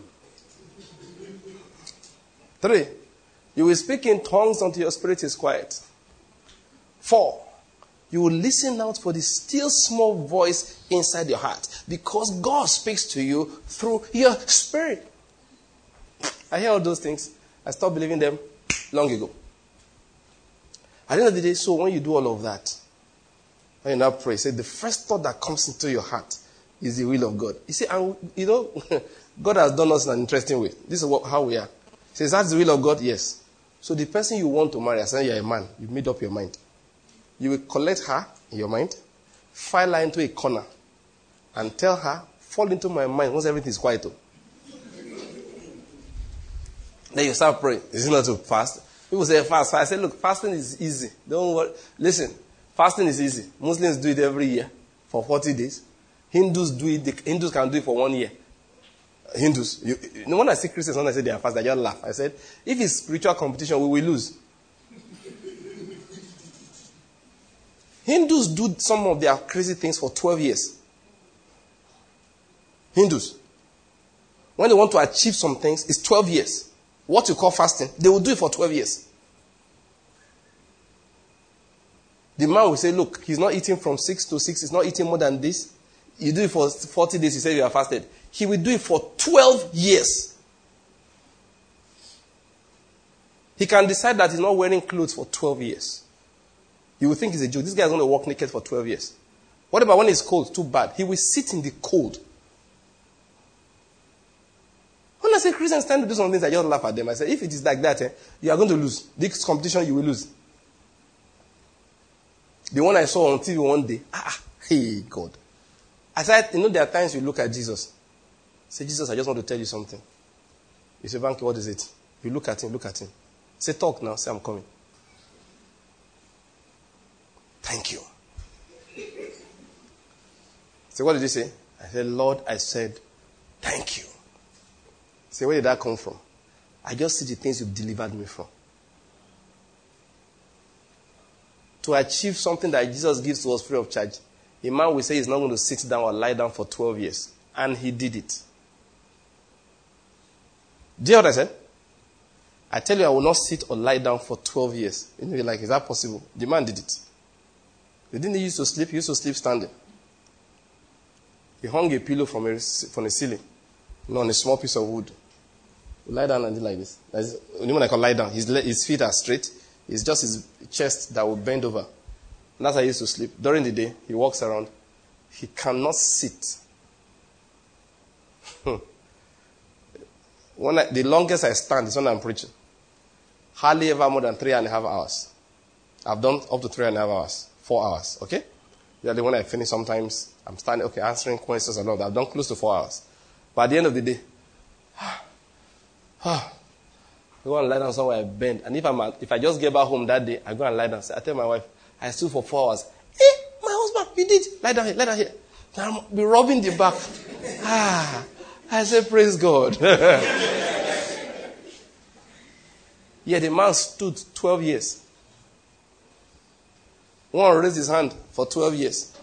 3, you will speak in tongues until your spirit is quiet. 4, you will listen out for the still small voice inside your heart. Because God speaks to you through your spirit. I hear all those things. I stopped believing them long ago. At the end of the day, so when you do all of that, when you now pray, say the first thought that comes into your heart is the will of God. You see, God has done us in an interesting way. This is how we are. He says, that's the will of God? Yes. So the person you want to marry, as you're a man, you've made up your mind. You will collect her in your mind, file her into a corner, and tell her, fall into my mind once everything is quiet. Then you start praying. Is it not to fast? People say fast. I say, look, fasting is easy. Don't worry. Listen, fasting is easy. Muslims do it every year for 40 days. Hindus do it. Hindus can do it for 1 year. Hindus. When I see Christians, when I say they are fast, I just laugh. I said, if it's spiritual competition, we will lose. Hindus do some of their crazy things for 12 years. Hindus. When they want to achieve some things, it's 12 years. What you call fasting, they will do it for 12 years. The man will say, look, he's not eating from 6 to 6. He's not eating more than this. You do it for 40 days. He said you are fasted. He will do it for 12 years. He can decide that he's not wearing clothes for 12 years. You will think he's a Jew. This guy is going to walk naked for 12 years. What about when it's cold? Too bad. He will sit in the cold. When I say Christians tend to do some things, I just laugh at them. I say, if it is like that, you are going to lose. This competition, you will lose. The one I saw on TV one day, hey, God. I said, there are times you look at Jesus. Say, Jesus, I just want to tell you something. You say, Banky, what is it? You look at him. Say, talk now. Say, I'm coming. thank you. So what did he say? I said, Lord, I said, thank you. Say, where did that come from? I just see the things you've delivered me from. To achieve something that Jesus gives to us free of charge, a man will say he's not going to sit down or lie down for 12 years. And he did it. Do you hear what I said? I tell you, I will not sit or lie down for 12 years. And you're like, is that possible? The man did it. He didn't used to sleep. He used to sleep standing. He hung a pillow from the ceiling, on a small piece of wood. He lie down and do like this. That's the only one I can lie down. His feet are straight. It's just his chest that will bend over. And that's how he used to sleep. During the day, he walks around. He cannot sit. The longest I stand is when I'm preaching. Hardly ever more than 3.5 hours. I've done up to 3.5 hours. 4 hours, okay? Usually when I finish, sometimes I'm standing, answering questions and all that. I've done close to 4 hours. But at the end of the day, I go and lie down somewhere, I bend. And if I just get back home that day, I go and lie down. I tell my wife, I stood for 4 hours. Hey, my husband, you did. Lie down here. I'll be rubbing the back. I say, praise God. Yeah, the man stood 12 years. One raised his hand for 12 years.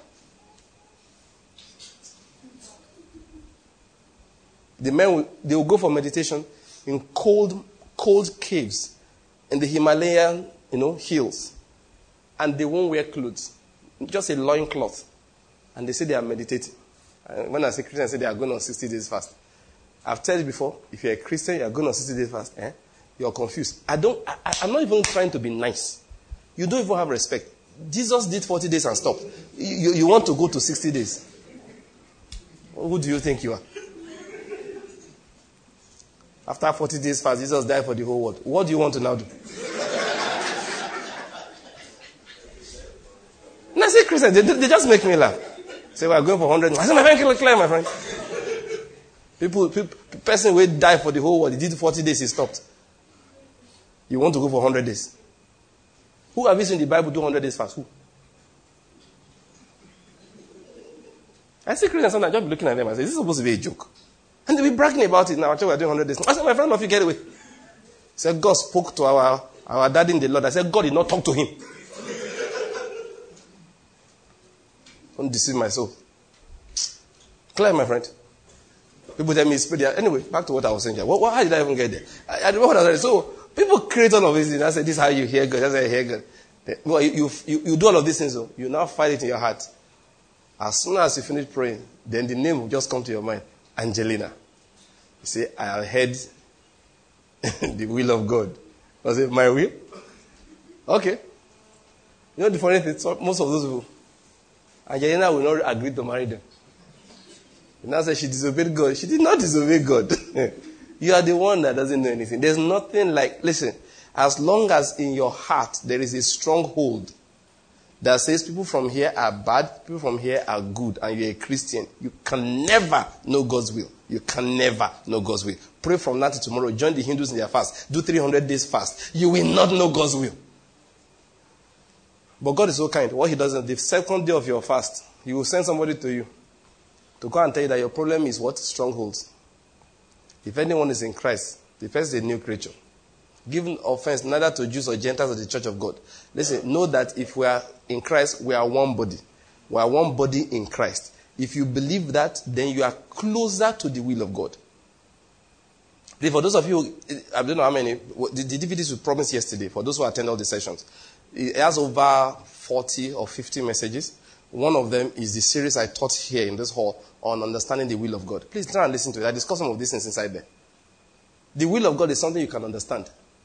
The men, they will go for meditation in cold caves in the Himalayan, hills. And they won't wear clothes. Just a loin cloth. And they say they are meditating. And when I say Christian, I say they are going on 60 days fast. I've told you before, if you're a Christian, you are going on 60 days fast. You're confused. I'm not even trying to be nice. You don't even have respect. Jesus did 40 days and stopped. You want to go to 60 days. Who do you think you are? After 40 days fast, Jesus died for the whole world. What do you want to now do? And I say Christians, they just make me laugh. Say, we're going for 100. I say, my friend, clear, my friend. Person will die for the whole world. He did 40 days, he stopped. You want to go for 100 days? Who have you seen in the Bible do 100 days fast? Who? I see Christians sometimes just looking at them and say, is this supposed to be a joke? And they'll be bragging about it now. We're doing 100 days. I said, my friend, if you get away. He said, God spoke to our daddy in the Lord. I said, God did not talk to him. Don't deceive myself. Clear, my friend. People tell me it's pretty. Anyway, back to what I was saying here. How did I even get there? I don't know what I was saying. So, people create all of these things. I said, this is how you hear God. That's how you hear God. Well, you do all of these things, though. You now find it in your heart. As soon as you finish praying, then the name will just come to your mind. Angelina. You say, I heard the will of God. I say, my will? Okay. You know the funny thing? Most of those people, Angelina will not agree to marry them. And now say she disobeyed God. She did not disobey God. You are the one that doesn't know anything. There's nothing like, listen, as long as in your heart there is a stronghold that says people from here are bad, people from here are good, and you're a Christian, you can never know God's will. You can never know God's will. Pray from now to tomorrow. Join the Hindus in their fast. Do 300 days fast. You will not know God's will. But God is so kind. What he does is the second day of your fast, he will send somebody to you to go and tell you that your problem is what? Strongholds. If anyone is in Christ, the person is a new creature. Giving offense neither to Jews or Gentiles or the church of God. Listen, know that if we are in Christ, we are one body. We are one body in Christ. If you believe that, then you are closer to the will of God. For those of you, I don't know how many, the DVDs we promised yesterday, for those who attend all the sessions, it has over 40 or 50 messages. One of them is the series I taught here in this hall on understanding the will of God. Please try and listen to it. I discussed some of these things inside there. The will of God is something you can understand.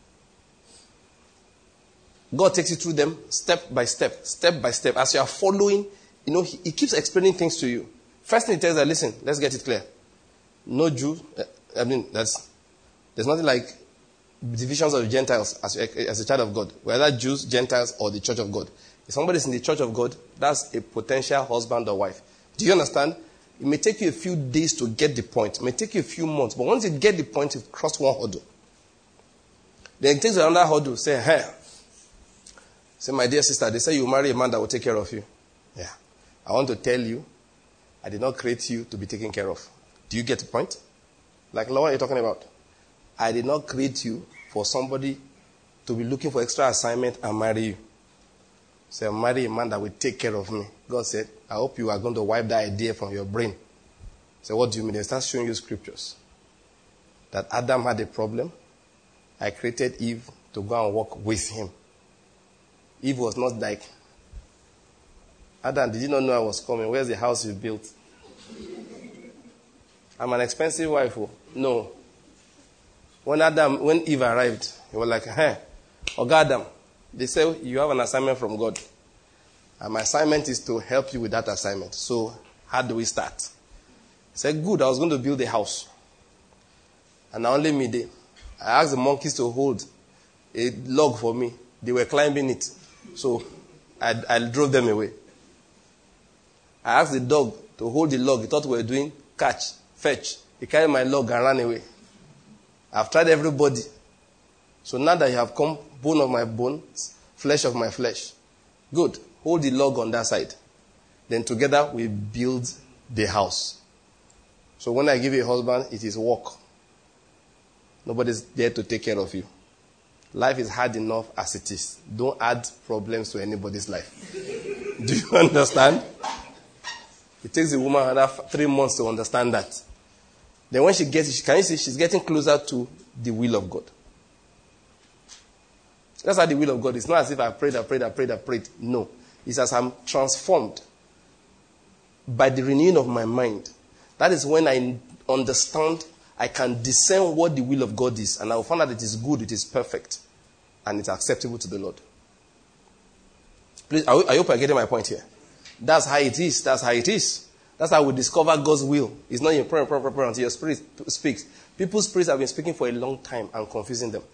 God takes you through them step by step, step by step. As you are following, he keeps explaining things to you. First thing he tells you, listen, let's get it clear. No Jew, there's nothing like divisions of Gentiles as a child of God. Whether Jews, Gentiles, or the church of God. If somebody is in the church of God, that's a potential husband or wife. Do you understand? It may take you a few days to get the point. It may take you a few months. But once you get the point, you've crossed one hurdle. Then it takes another hurdle. Say, hey, Say, my dear sister, they say you marry a man that will take care of you. Yeah. I want to tell you, I did not create you to be taken care of. Do you get the point? Like, what are you talking about? I did not create you for somebody to be looking for extra assignment and marry you. Say, marry a man that will take care of me. God said, I hope you are going to wipe that idea from your brain. Say, what do you mean? They start showing you scriptures. That Adam had a problem. I created Eve to go and walk with him. Eve was not like, Adam, did you not know I was coming? Where's the house you built? I'm an expensive wife. Oh. No. When Eve arrived, he was like, hey, oh God, Adam, they say you have an assignment from God. And my assignment is to help you with that assignment. So how do we start? He said, good, I was going to build a house. And only me did. I asked the monkeys to hold a log for me. They were climbing it. So I drove them away. I asked the dog to hold the log. He thought we were doing catch, fetch. He carried my log and ran away. I've tried everybody. So now that you have come, bone of my bones, flesh of my flesh. Good. Hold the log on that side. Then together we build the house. So when I give you a husband, it is work. Nobody's there to take care of you. Life is hard enough as it is. Don't add problems to anybody's life. Do you understand? It takes a woman another 3 months to understand that. Then when she gets it, can you see she's getting closer to the will of God? That's how the will of God is. It's not as if I prayed. No. It's as I'm transformed by the renewing of my mind. That is when I understand, I can discern what the will of God is. And I will find out it is good, it is perfect, and it's acceptable to the Lord. Please, I hope you're getting my point here. That's how it is. That's how it is. That's how we discover God's will. It's not in prayer until your spirit speaks. People's spirits have been speaking for a long time and confusing them.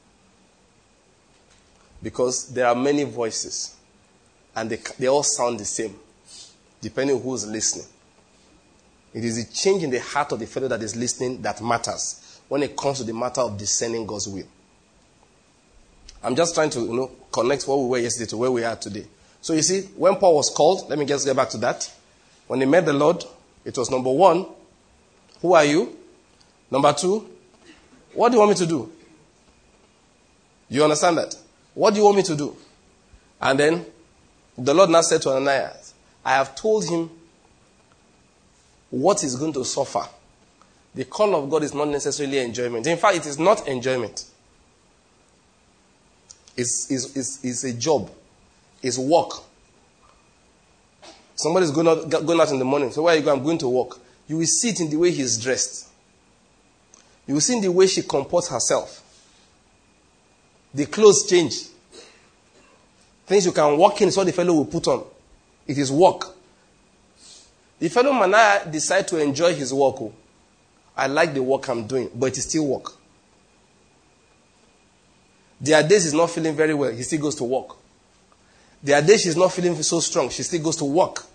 Because there are many voices. And they all sound the same. Depending on who's listening. It is the change in the heart of the fellow that is listening that matters. When it comes to the matter of discerning God's will. I'm just trying to, connect what we were yesterday to where we are today. So you see, when Paul was called, let me just get back to that. When he met the Lord, it was number 1, who are you? Number 2, what do you want me to do? You understand that? What do you want me to do? And then the Lord now said to Ananias, I have told him what he's going to suffer. The call of God is not necessarily enjoyment. In fact, it is not enjoyment. It's a job. It's work. Somebody's going out in the morning. So where are you going? I'm going to work. You will see it in the way he's dressed. You will see in the way she comports herself. The clothes change. Things you can walk in is what the fellow will put on. It is work. The fellow may not decide to enjoy his work. I like the work I'm doing, but it is still work. There are days he's not feeling very well. He still goes to work. There are days she's not feeling so strong. She still goes to work.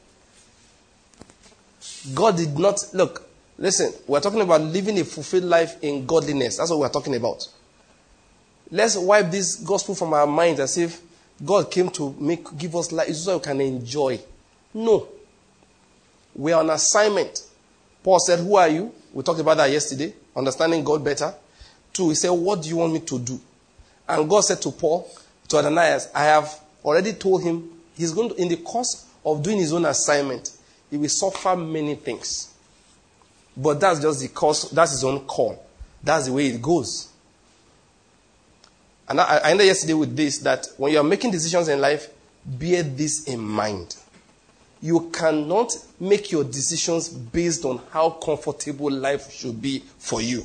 God did not... Look, listen. We're talking about living a fulfilled life in godliness. That's what we're talking about. Let's wipe this gospel from our minds as if God came to give us life so we can enjoy. No. We are on assignment. Paul said, who are you? We talked about that yesterday. Understanding God better. 2, he said, what do you want me to do? And God said to Paul, to Ananias, I have already told him he's going to, in the course of doing his own assignment, he will suffer many things. But that's just the course, that's his own call. That's the way it goes. And I ended yesterday with this, that when you are making decisions in life, bear this in mind. You cannot make your decisions based on how comfortable life should be for you.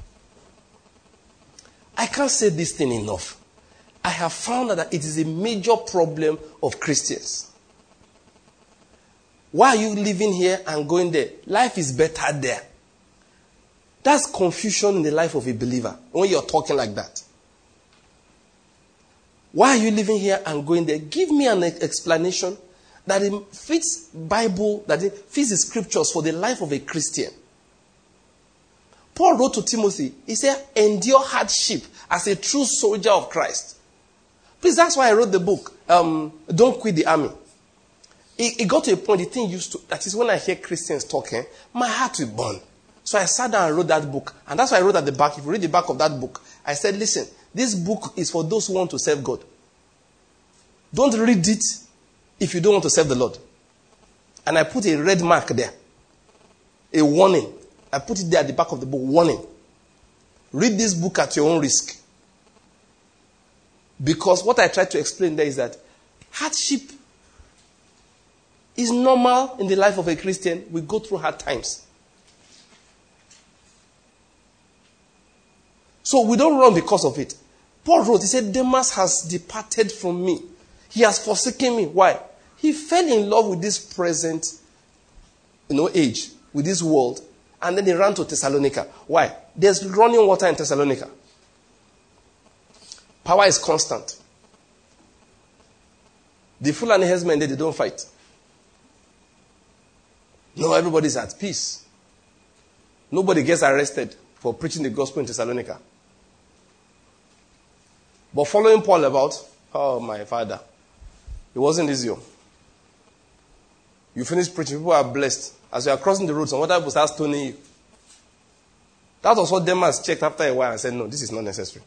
I can't say this thing enough. I have found that it is a major problem of Christians. Why are you living here and going there? Life is better there. That's confusion in the life of a believer when you're talking like that. Why are you living here and going there? Give me an explanation that it fits Bible, that it fits the scriptures for the life of a Christian. Paul wrote to Timothy, he said, endure hardship as a true soldier of Christ. Please, that's why I wrote the book, Don't Quit the Army. It got to a point, the thing used to, that is when I hear Christians talking, my heart will burn. So I sat down and wrote that book. And that's why I wrote at the back. If you read the back of that book, I said, listen, this book is for those who want to serve God. Don't read it if you don't want to serve the Lord. And I put a red mark there. A warning. I put it there at the back of the book. Warning. Read this book at your own risk. Because what I try to explain there is that hardship is normal in the life of a Christian. We go through hard times. So we don't run because of it. Paul wrote, he said, Demas has departed from me. He has forsaken me. Why? He fell in love with this present, age, with this world, and then he ran to Thessalonica. Why? There's running water in Thessalonica. Power is constant. The Fulani herdsmen, they don't fight. No, everybody's at peace. Nobody gets arrested for preaching the gospel in Thessalonica. But following Paul about, oh my father, it wasn't easy. You finish preaching, people are blessed. As you are crossing the road, some other people start stoning you. That was what Demas checked after a while and said, no, this is not necessary.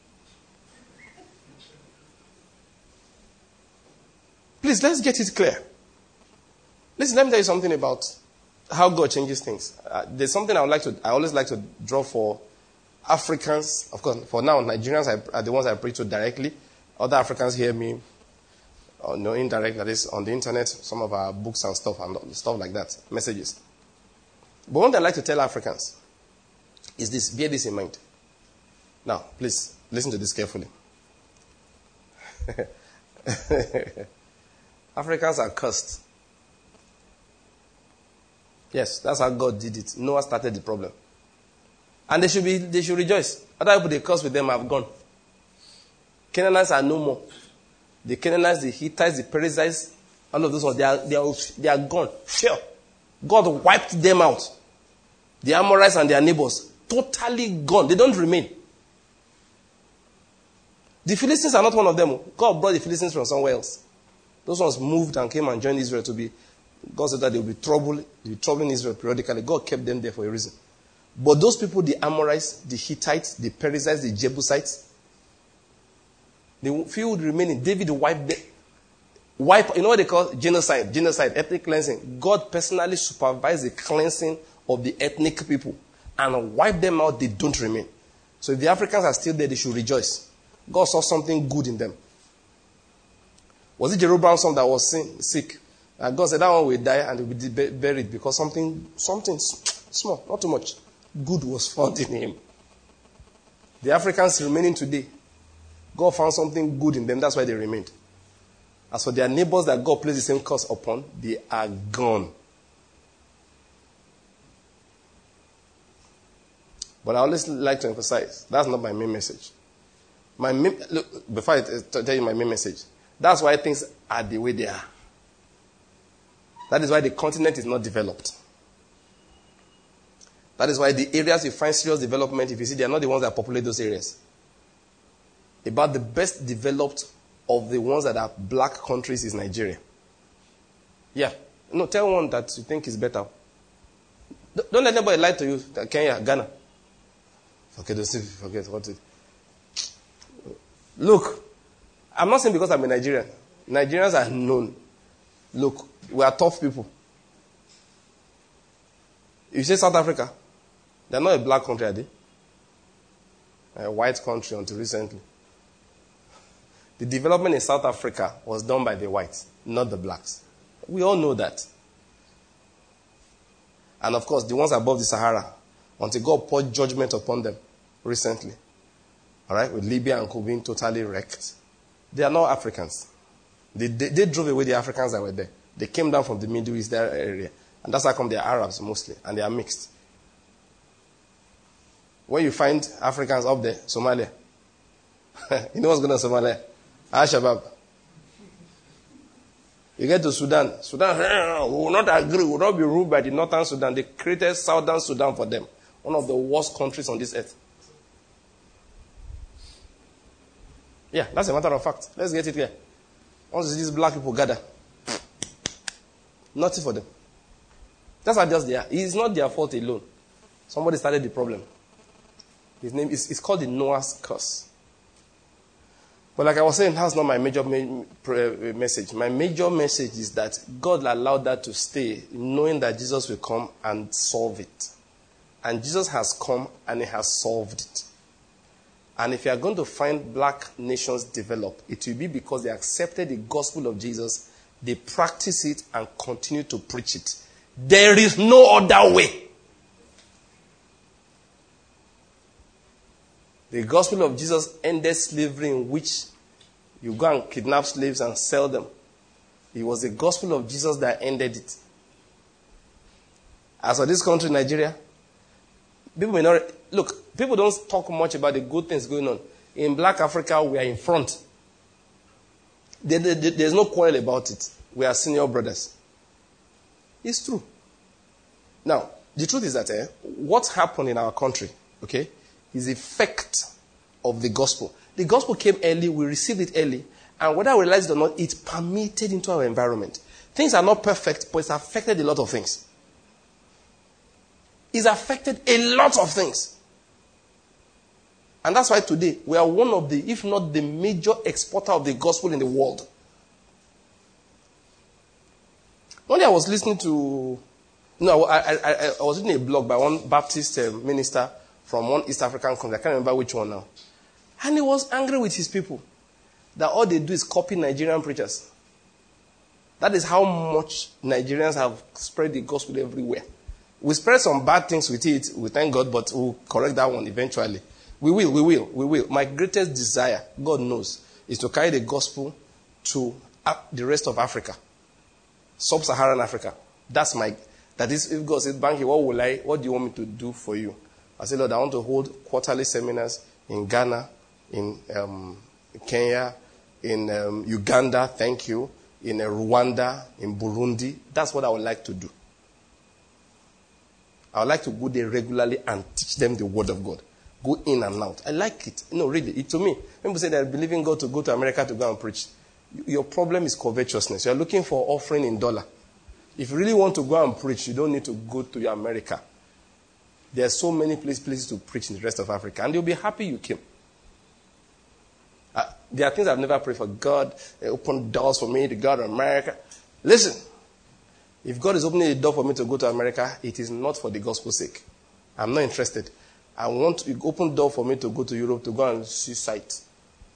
Please, let's get it clear. Listen, let me tell you something about how God changes things. There's something I always like to draw for Africans. Of course, for now, Nigerians are the ones I preach to directly. Other Africans hear me, indirectly, that is on the internet, some of our books and stuff like that, messages. But one thing I like to tell Africans is this, bear this in mind. Now, please, listen to this carefully. Africans are cursed. Yes, that's how God did it. Noah started the problem. And they should rejoice. Other people they curse with them have gone. Canaanites are no more. The Canaanites, the Hittites, the Perizzites, all of those ones, they are gone. Sure. God wiped them out. The Amorites and their neighbors, totally gone. They don't remain. The Philistines are not one of them. God brought the Philistines from somewhere else. Those ones moved and came and joined Israel God said that they will be troubling Israel periodically. God kept them there for a reason. But those people, the Amorites, the Hittites, the Perizzites, the Jebusites, the few remaining, David wiped them. You know what they call genocide, ethnic cleansing. God personally supervised the cleansing of the ethnic people and wiped them out. They don't remain. So if the Africans are still there, they should rejoice. God saw something good in them. Was it Jeroboam's son that was sick? And God said that one will die and will be buried because something small, not too much, good was found in him. The Africans remaining today, God found something good in them. That's why they remained. As for their neighbors that God placed the same curse upon, they are gone. But I always like to emphasize, that's not my main message. Look, before I tell you my main message, that's why things are the way they are. That is why the continent is not developed. That is why the areas you find serious development, if you see, they are not the ones that populate those areas. About the best developed of the ones that are black countries is Nigeria. Yeah. No, tell one that you think is better. Don't let anybody lie to you. Kenya, Ghana. Forget what it. Look, I'm not saying because I'm a Nigerian. Nigerians are known. Look, we are tough people. You say South Africa, they're not a black country, are they? A white country until recently. The development in South Africa was done by the whites, not the blacks. We all know that. And of course, the ones above the Sahara, until God poured judgment upon them recently. All right, with Libya and Cuba being totally wrecked. They are not Africans. They drove away the Africans that were there. They came down from the Middle East area. And that's how come they are Arabs mostly. And they are mixed. When you find Africans up there, Somalia. You know what's going on in Somalia? Al-Shabaab. You get to Sudan. Sudan, we will not agree. We will not be ruled by the northern Sudan. They created southern Sudan for them. One of the worst countries on this earth. Yeah, that's a matter of fact. Let's get it here. Once these black people gather, nothing for them. That's how just they are. It's not their fault alone. Somebody started the problem. His name is called the Noah's curse. But like I was saying, that's not my major message. My major message is that God allowed that to stay, knowing that Jesus will come and solve it. And Jesus has come and he has solved it. And if you are going to find black nations develop, it will be because they accepted the gospel of Jesus, they practice it and continue to preach it. There is no other way. The gospel of Jesus ended slavery in which you go and kidnap slaves and sell them. It was the gospel of Jesus that ended it. As for this country, Nigeria, people may not... Look, people don't talk much about the good things going on. In black Africa, we are in front. There's no quarrel about it. We are senior brothers. It's true. Now, the truth is that what happened in our country, okay, is the effect of the gospel. The gospel came early, we received it early, and whether we realize it or not, it permeated into our environment. Things are not perfect, but it's affected a lot of things. It's affected a lot of things. And that's why today, we are one of the, if not the major exporter of the gospel in the world. One day I was listening to, I was reading a blog by one Baptist minister from one East African country. I can't remember which one now. And he was angry with his people that all they do is copy Nigerian preachers. That is how much Nigerians have spread the gospel everywhere. We spread some bad things with it, we thank God, but we'll correct that one eventually. We will. My greatest desire, God knows, is to carry the gospel to the rest of Africa. Sub-Saharan Africa. That is, if God says, Banky, what do you want me to do for you? I said, Lord, I want to hold quarterly seminars in Ghana, in Kenya, in Uganda, thank you, in Rwanda, in Burundi. That's what I would like to do. I would like to go there regularly and teach them the word of God. Go in and out. I like it. No, really, to me. People say they're believing God to go to America to go and preach. Your problem is covetousness. You're looking for offering in dollar. If you really want to go and preach, you don't need to go to America. There are so many places to preach in the rest of Africa. And you'll be happy you came. There are things I've never prayed for. God, open doors for me to go to America. Listen, if God is opening a door for me to go to America, it is not for the gospel's sake. I'm not interested. I want to open door for me to go to Europe to go and see sights.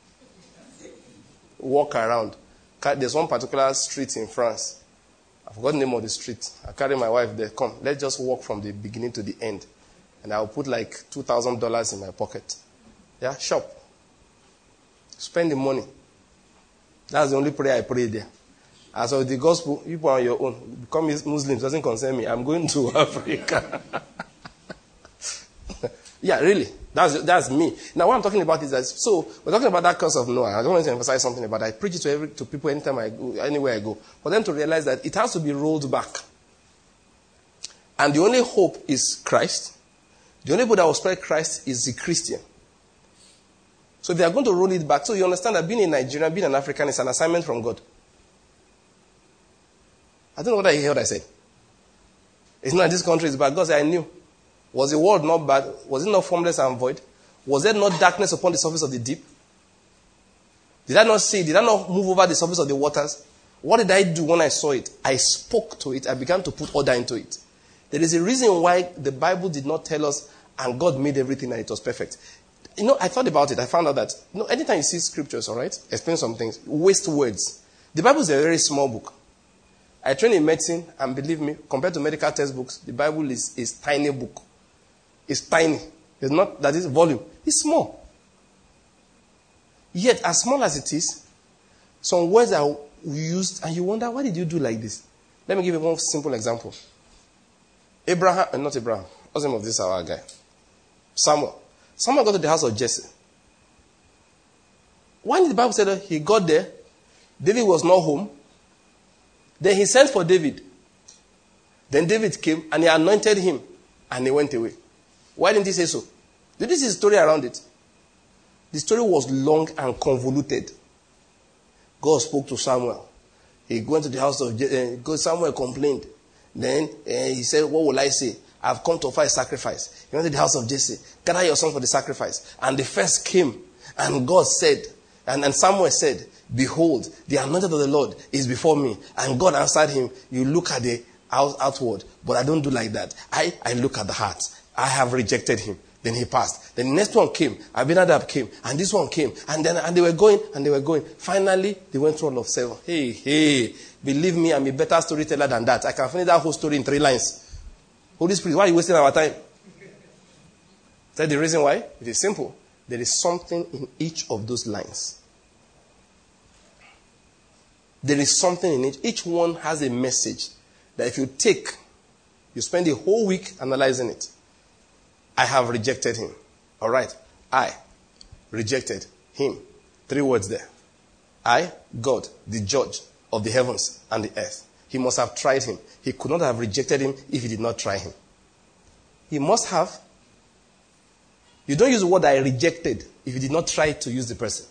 Walk around. There's one particular street in France. I forgot the name of the street. I carry my wife there. Come, let's just walk from the beginning to the end. And I'll put like $2,000 in my pocket. Yeah, shop. Spend the money. That's the only prayer I pray there. As of the gospel, you are on your own. Become Muslims, doesn't concern me. I'm going to Africa. Yeah, really. That's me. Now, what I'm talking about is that, so we're talking about that curse of Noah. I don't want to emphasize something about it. I preach it to people anytime I go, anywhere I go. For them to realize that it has to be rolled back. And the only hope is Christ. The only people that will spread Christ is the Christian. So they are going to roll it back. So you understand that being a Nigerian, being an African is an assignment from God. I don't know whether you heard what I said. It's not this country is bad. God said, I knew. Was the world not bad? Was it not formless and void? Was there not darkness upon the surface of the deep? Did I not see? Did I not move over the surface of the waters? What did I do when I saw it? I spoke to it. I began to put order into it. There is a reason why the Bible did not tell us, and God made everything and it was perfect. I thought about it. I found out that, anytime you see scriptures, all right, explain some things, waste words. The Bible is a very small book. I train in medicine, and believe me, compared to medical textbooks, the Bible is tiny book. It's tiny. It's not that it's volume. It's small. Yet, as small as it is, some words are used, and you wonder, why did you do like this? Let me give you one simple example. Not Abraham. What's the name of this our guy? Samuel. Samuel got to the house of Jesse. When the Bible said that he got there, David was not home. Then he sent for David. Then David came and he anointed him and he went away. Why didn't he say so? Did you see the story around it? The story was long and convoluted. God spoke to Samuel. He went to the house of Samuel complained. Then he said, what will I say? I've come to offer a sacrifice. He went to the house of Jesse. Gather your son for the sacrifice. And the first came. And God said, and Samuel said, behold, the anointed of the Lord is before me. And God answered him, you look at the outward, but I don't do like that. I look at the heart. I have rejected him. Then he passed. Then the next one came. Abinadab came. And this one came. And they were going. Finally, they went through all of 7. Hey. Believe me, I'm a better storyteller than that. I can finish that whole story in 3 lines. Holy Spirit, why are you wasting our time? That's the reason why? It is simple. There is something in each of those lines. There is something in each. Each one has a message that if you take, you spend a whole week analyzing it. I have rejected him. All right. I rejected him. 3 words there. I, God, the judge of the heavens and the earth. He must have tried him. He could not have rejected him if he did not try him. He must have. You don't use the word I rejected if you did not try to use the person.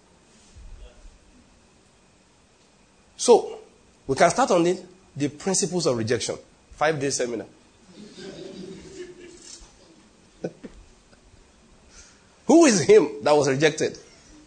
So, we can start on the principles of rejection. 5-day seminar. Who is him that was rejected?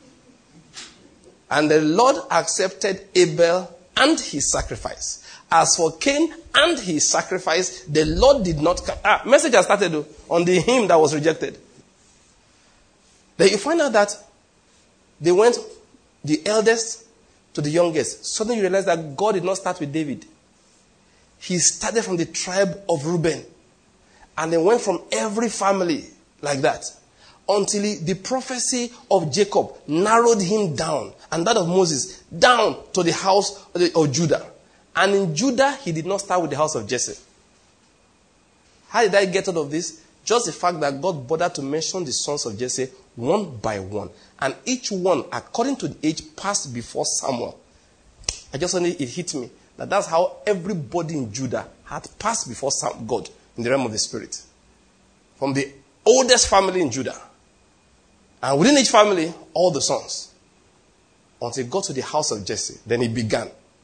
And the Lord accepted Abel and his sacrifice. As for Cain and his sacrifice, the Lord did not come. Message has started on the him that was rejected. Then you find out that they went, the eldest to the youngest. Suddenly you realize that God did not start with David. He started from the tribe of Reuben. And they went from every family like that. Until the prophecy of Jacob narrowed him down. And that of Moses down to the house of Judah. And in Judah, he did not start with the house of Jesse. How did I get out of this? Just the fact that God bothered to mention the sons of Jesse one by one. And each one, according to the age, passed before Samuel. It hit me that that's how everybody in Judah had passed before God in the realm of the spirit. From the oldest family in Judah. And within each family, all the sons. Until he got to the house of Jesse. Then he began.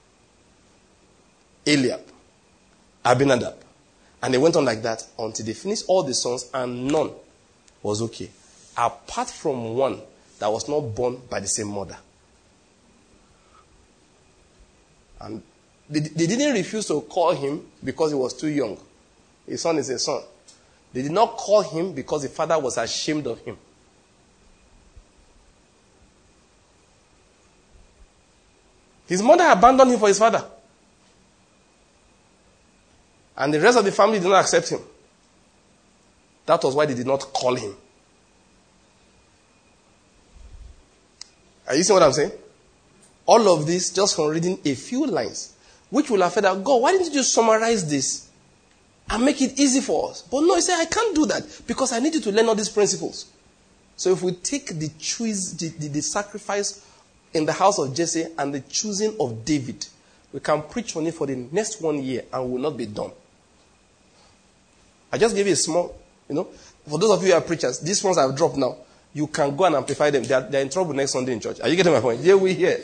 Eliab, Abinadab. And they went on like that until they finished all the sons and none was okay. Apart from one that was not born by the same mother. And they didn't refuse to call him because he was too young. His son is a son. They did not call him because the father was ashamed of him. His mother abandoned him for his father. And the rest of the family did not accept him. That was why they did not call him. Are you seeing what I'm saying? All of this just from reading a few lines. Which will affect that. God, why didn't you just summarize this and make it easy for us? But no, he said, I can't do that because I need you to learn all these principles. So if we take the sacrifice in the house of Jesse and the choosing of David, we can preach on it for the next 1 year and we will not be done. I just gave you a small, for those of you who are preachers, these ones I've dropped now, you can go and amplify them. They're in trouble next Sunday in church. Are you getting my point? Here we hear.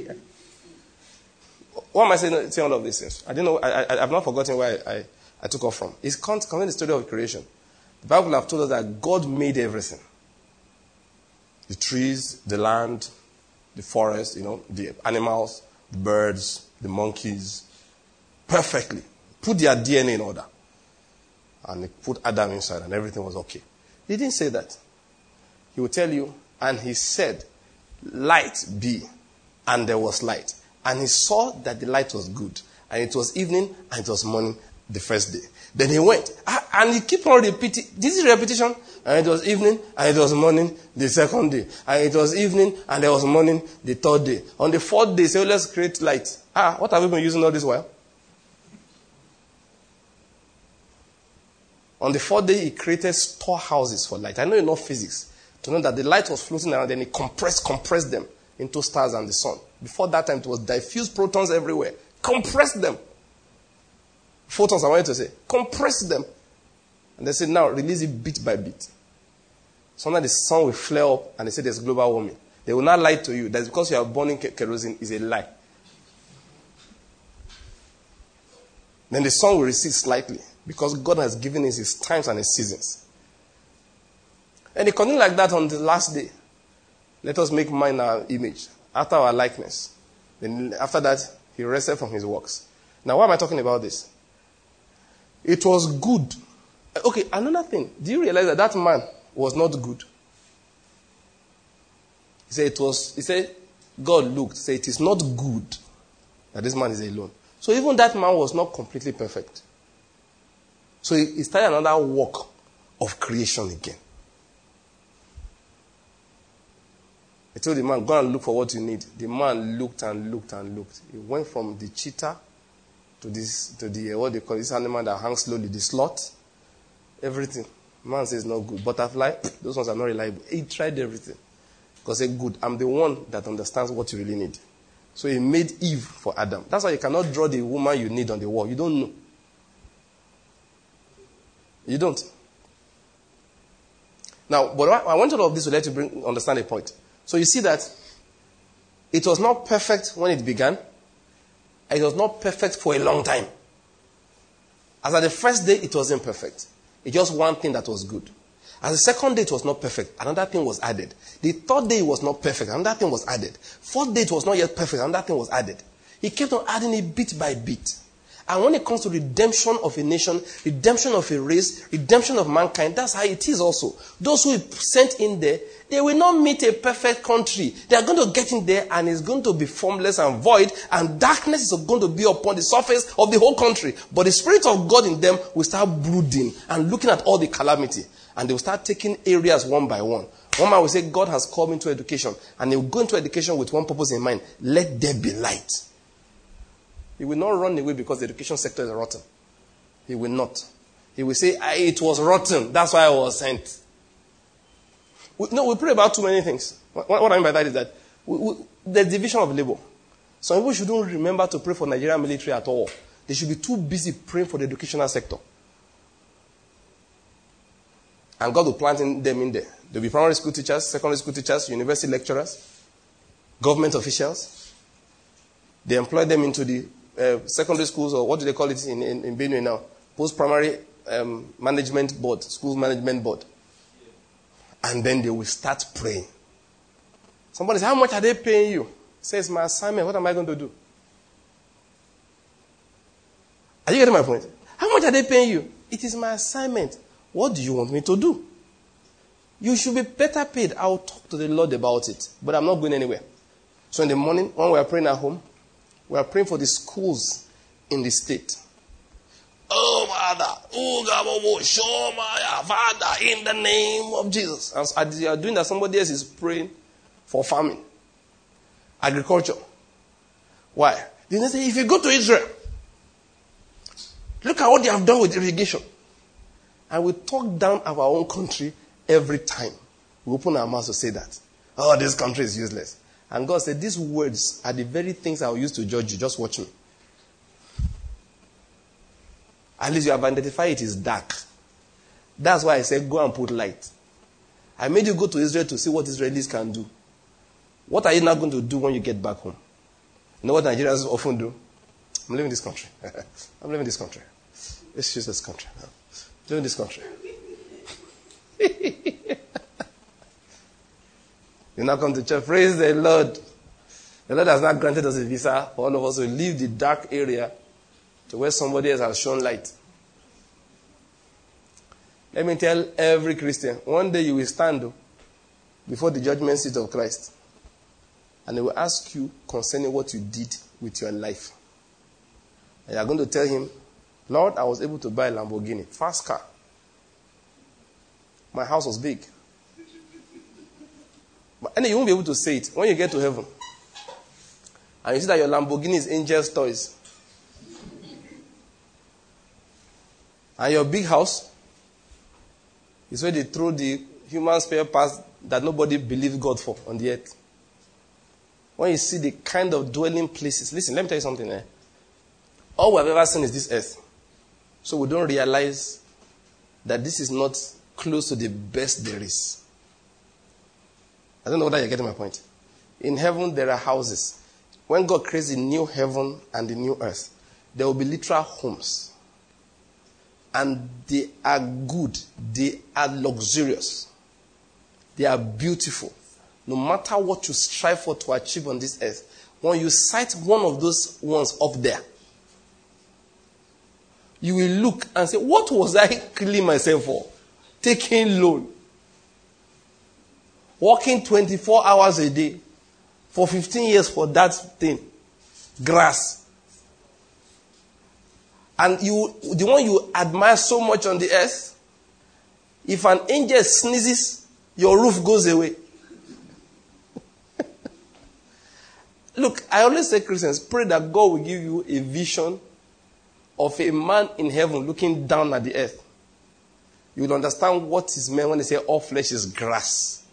Why am I saying all of these things? I didn't know. I've not forgotten where I took off from. It's concerning the story of creation. The Bible have told us that God made everything. The trees, the land, the forest, the animals, the birds, the monkeys, perfectly. Put their DNA in order. And they put Adam inside and everything was okay. He didn't say that. He will tell you, and he said, light be, and there was light. And he saw that the light was good. And it was evening, and it was morning the first day. Then he went, and he kept on repeating. This is repetition. And it was evening, and it was morning the second day. And it was evening, and there was morning the third day. On the fourth day, he said, let's create light. What have we been using all this while? On the fourth day, he created storehouses for light. I know you know physics. To know that the light was floating around, then he compressed them into stars and the sun. Before that time, it was diffused protons everywhere. Compressed them. Photons, I wanted to say. Compressed them. And they said, now, release it bit by bit. Sometimes the sun will flare up and they say there's global warming. They will not lie to you. That's because you are burning kerosene is a lie. Then the sun will recede slightly because God has given us his times and his seasons. And he continued like that on the last day. Let us make man our image, after our likeness. Then after that, he rested from his works. Now, why am I talking about this? It was good. Okay, another thing. Do you realize that that man was not good? He said God looked, said it is not good that this man is alone. So even that man was not completely perfect. So he started another work of creation again. He told the man, go and look for what you need. The man looked and looked and looked. He went from the cheetah to the what they call this animal that hangs slowly, the sloth. Everything. Man says not good. Butterfly, those ones are not reliable. He tried everything. Because he said, good, I'm the one that understands what you really need. So he made Eve for Adam. That's why you cannot draw the woman you need on the wall. You don't know. You don't. Now, but I want all of this to let you understand a point. So you see that it was not perfect when it began. It was not perfect for a long time. As at the first day, it wasn't perfect. It's just one thing that was good. As the second day, it was not perfect. Another thing was added. The third day, it was not perfect. Another thing was added. Fourth day, it was not yet perfect. Another thing was added. He kept on adding it bit by bit. And when it comes to redemption of a nation, redemption of a race, redemption of mankind, that's how it is also. Those who are sent in there, they will not meet a perfect country. They are going to get in there and it's going to be formless and void, and darkness is going to be upon the surface of the whole country. But the Spirit of God in them will start brooding and looking at all the calamity. And they will start taking areas one by one. One man will say, God has called me to education. And he will go into education with one purpose in mind. Let there be light. He will not run away because the education sector is rotten. He will not. He will say, it was rotten. That's why I was sent. We pray about too many things. What I mean by that is that the division of labor. Some people shouldn't remember to pray for Nigerian military at all. They should be too busy praying for the educational sector. And God will plant them in there. There will be primary school teachers, secondary school teachers, university lecturers, government officials. They employ them into the secondary schools, or what do they call it in Benue now? Post-primary management board, school management board. And then they will start praying. Somebody says, how much are they paying you? Says, my assignment, what am I going to do? Are you getting my point? How much are they paying you? It is my assignment. What do you want me to do? You should be better paid. I'll talk to the Lord about it. But I'm not going anywhere. So in the morning, when we are praying at home, we are praying for the schools in the state. Oh, Father, in the name of Jesus. As you are doing that, somebody else is praying for farming, agriculture. Why? They say, if you go to Israel, look at what they have done with irrigation. And we talk down our own country every time we open our mouths to say that. Oh, this country is useless. And God said, these words are the very things I will use to judge you. Just watch me. At least you have identified it is dark. That's why I said, go and put light. I made you go to Israel to see what Israelis can do. What are you now going to do when you get back home? You know what Nigerians often do? I'm leaving this country. I'm leaving this country. Let's use this country now. I'm leaving this country. You now come to church. Praise the Lord. The Lord has not granted us a visa for all of us to leave the dark area to where somebody else has shown light. Let me tell every Christian, one day you will stand before the judgment seat of Christ, and he will ask you concerning what you did with your life. And you are going to tell him, Lord, I was able to buy a Lamborghini, fast car. My house was big. But anyway, you won't be able to say it when you get to heaven. And you see that your Lamborghini is angel's toys. And your big house is where they throw the human spare parts that nobody believed God for on the earth. When you see the kind of dwelling places. Listen, let me tell you something. All we have ever seen is this earth. So we don't realize that this is not close to the best there is. I don't know whether you're getting my point. In heaven, there are houses. When God creates the new heaven and the new earth, there will be literal homes. And they are good. They are luxurious. They are beautiful. No matter what you strive for to achieve on this earth, when you sight one of those ones up there, you will look and say, what was I killing myself for? Taking loan. Working 24 hours a day for 15 years for that thing. Grass. And the one you admire so much on the earth, if an angel sneezes, your roof goes away. Look, I always say, Christians, pray that God will give you a vision of a man in heaven looking down at the earth. You will understand what is meant when they say all flesh is grass.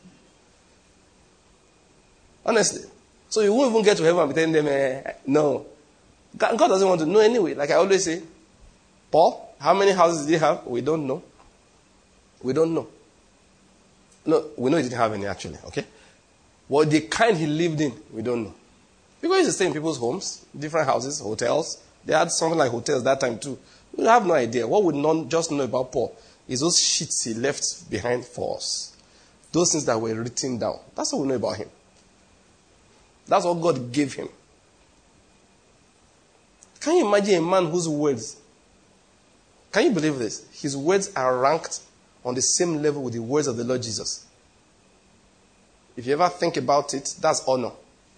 Honestly. So you won't even get to heaven and be telling them, no. God doesn't want to know anyway. Like I always say, Paul, how many houses did he have? We don't know. We don't know. No, we know he didn't have any actually, okay? What the kind he lived in, we don't know. Because he used to stay in people's homes, different houses, hotels. They had something like hotels that time too. We have no idea. What we just know about Paul is those sheets he left behind for us. Those things that were written down. That's what we know about him. That's what God gave him. Can you imagine a man whose words, can you believe this? His words are ranked on the same level with the words of the Lord Jesus. If you ever think about it, that's honor.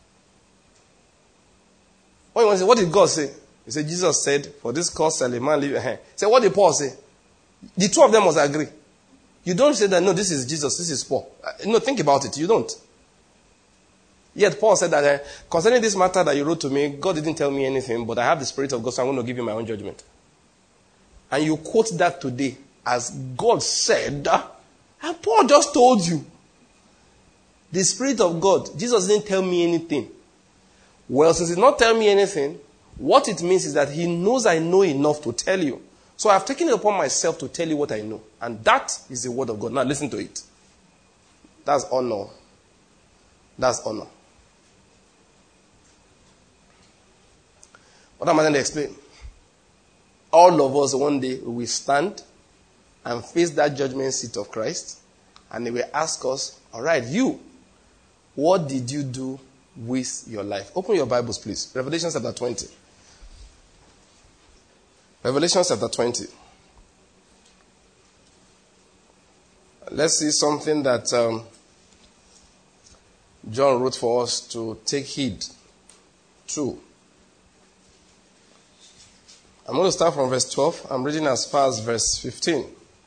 What did God say? He said, Jesus said, for this cause shall a man leave your hand. He said, what did Paul say? The two of them must agree. You don't say that, no, this is Jesus, this is Paul. No, think about it. You don't. Yet Paul said that concerning this matter that you wrote to me, God didn't tell me anything, but I have the Spirit of God, so I'm going to give you my own judgment. And you quote that today as God said, and Paul just told you. The Spirit of God, Jesus didn't tell me anything. Well, since he did not tell me anything, what it means is that he knows I know enough to tell you. So I've taken it upon myself to tell you what I know. And that is the word of God. Now listen to it. That's honor. That's honor. What am I going to explain? All of us one day will stand and face that judgment seat of Christ. And he will ask us, all right, you, what did you do with your life? Open your Bibles, please. Revelation chapter 20. Revelation chapter 20. Let's see something that John wrote for us to take heed to. I'm going to start from verse 12. I'm reading as far as verse 15.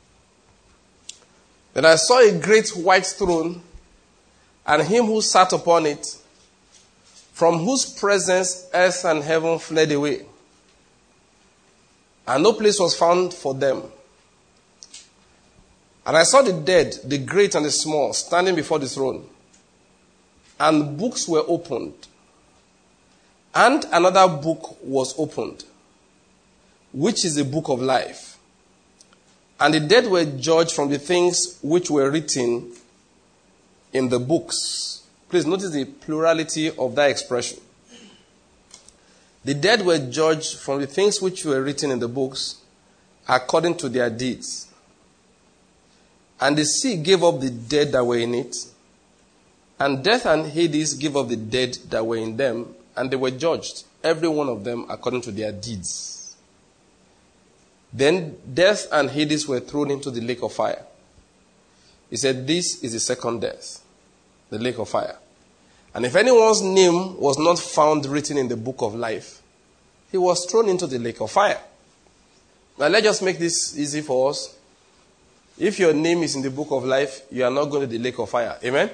Then I saw a great white throne, and him who sat upon it, from whose presence earth and heaven fled away, and no place was found for them. And I saw the dead, the great and the small, standing before the throne. And books were opened. And another book was opened, which is the book of life. And the dead were judged from the things which were written in the books. Please notice the plurality of that expression. The dead were judged from the things which were written in the books according to their deeds. And the sea gave up the dead that were in it, and death and Hades gave up the dead that were in them, and they were judged, every one of them according to their deeds. Then death and Hades were thrown into the lake of fire. He said, this is the second death, the lake of fire. And if anyone's name was not found written in the book of life, he was thrown into the lake of fire. Now let's just make this easy for us. If your name is in the book of life, you are not going to the lake of fire. Amen?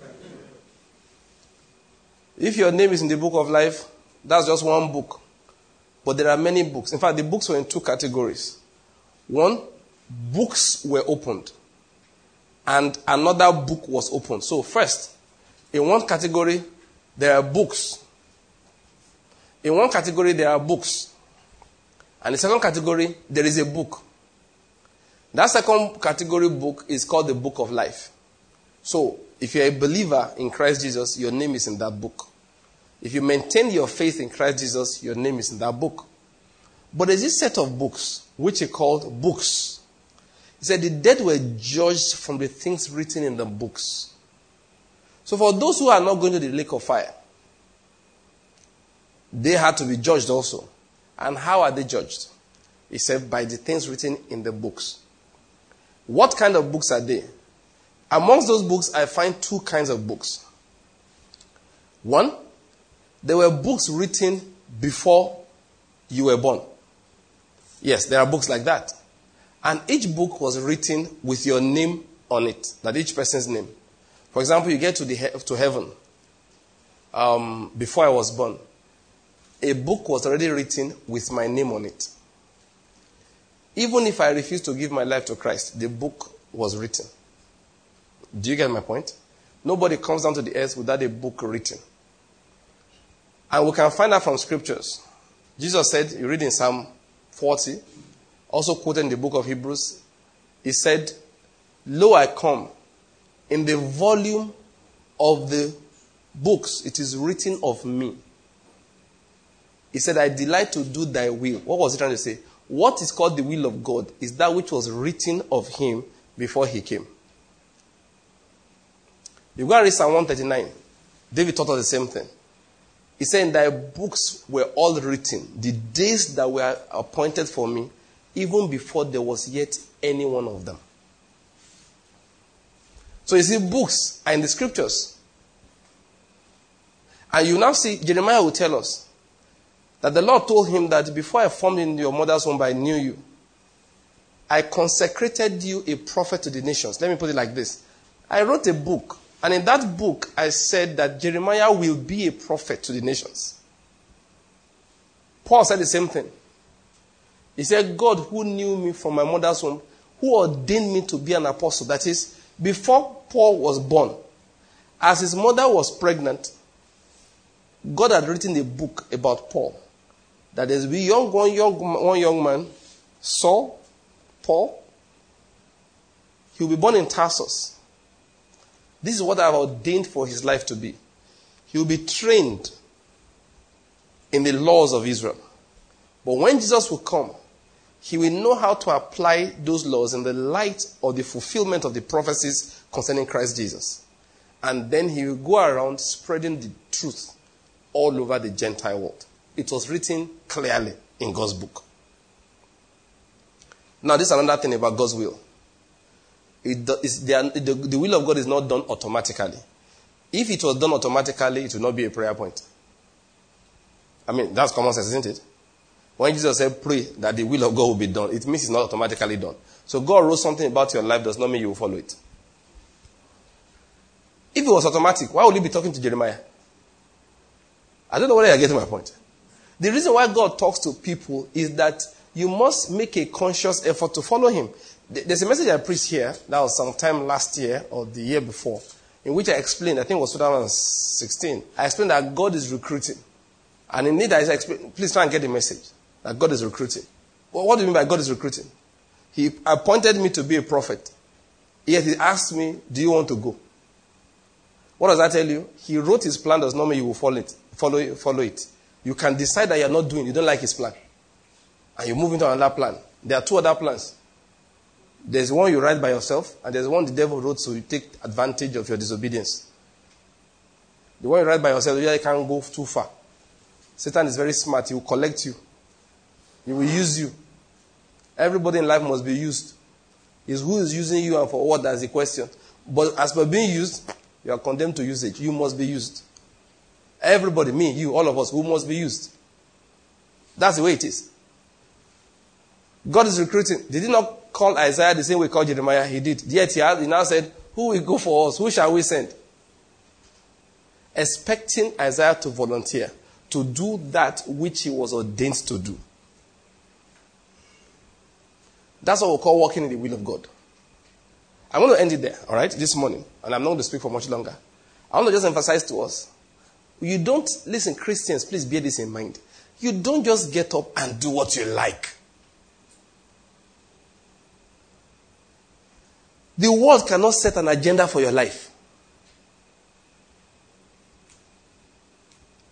If your name is in the book of life, that's just one book. But there are many books. In fact, the books were in two categories. One, books were opened. And another book was opened. So first, in one category, there are books. In one category, there are books. And in the second category, there is a book. That second category book is called the book of life. So, If you're a believer in Christ Jesus, your name is in that book. If you maintain your faith in Christ Jesus, your name is in that book. But there's this set of books, which are called books. He said the dead were judged from the things written in the books. So for those who are not going to the lake of fire, they had to be judged also. And how are they judged? He said by the things written in the books. What kind of books are they? Amongst those books, I find two kinds of books. One, there were books written before you were born. Yes, there are books like that. And each book was written with your name on it, that each person's name. For example, you get to heaven. Before I was born, a book was already written with my name on it. Even if I refused to give my life to Christ, the book was written. Do you get my point? Nobody comes down to the earth without a book written. And we can find that from scriptures. Jesus said, you read in Psalm 40, also quoted in the book of Hebrews, he said, "Lo, I come, in the volume of the books, it is written of me." He said, "I delight to do thy will." What was he trying to say? What is called the will of God is that which was written of him before he came. You go and read Psalm 139. David taught us the same thing. He said, "In thy books were all written, the days that were appointed for me, even before there was yet any one of them." So you see, books are in the scriptures. And you now see, Jeremiah will tell us that the Lord told him that before I formed in your mother's womb, I knew you. I consecrated you a prophet to the nations. Let me put it like this. I wrote a book. And in that book, I said that Jeremiah will be a prophet to the nations. Paul said the same thing. He said, God who knew me from my mother's womb, who ordained me to be an apostle. That is, before Paul was born, as his mother was pregnant, God had written a book about Paul. That there's one young man, Saul, Paul. He will be born in Tarsus. This is what I have ordained for his life to be. He will be trained in the laws of Israel. But when Jesus will come, he will know how to apply those laws in the light of the fulfillment of the prophecies concerning Christ Jesus. And then he will go around spreading the truth all over the Gentile world. It was written clearly in God's book. Now, this is another thing about God's will. The will of God is not done automatically. If it was done automatically, it would not be a prayer point. I mean, that's common sense, isn't it? When Jesus said, pray that the will of God will be done, it means it's not automatically done. So God wrote something about your life does not mean you will follow it. If it was automatic, why would he be talking to Jeremiah? I don't know whether you're getting my point. The reason why God talks to people is that you must make a conscious effort to follow him. There's a message I preached here, that was sometime last year or the year before, in which I explained, I think it was 2016, I explained that God is recruiting. And in it, I explained, please try and get the message, that God is recruiting. Well, what do you mean by God is recruiting? He appointed me to be a prophet. Yet he asked me, do you want to go? What does that tell you? He wrote his plan, does not mean you will follow it. You can decide that you're not doing, you don't like his plan. And you move into another plan. There are two other plans. There's one you write by yourself, and there's one the devil wrote so you take advantage of your disobedience. The one you write by yourself, you can't go too far. Satan is very smart. He will collect you. He will use you. Everybody in life must be used. It's who is using you and for what, that's the question. But as for being used, you are condemned to usage. You must be used. Everybody, me, you, all of us, who must be used. That's the way it is. God is recruiting. Did he not call Isaiah the same way he called Jeremiah? He did. Yet he now said, who will go for us? Who shall we send? Expecting Isaiah to volunteer to do that which he was ordained to do. That's what we call walking in the will of God. I want to end it there, all right, this morning. And I'm not going to speak for much longer. I want to just emphasize to us. You don't, listen, Christians, please bear this in mind. You don't just get up and do what you like. The world cannot set an agenda for your life.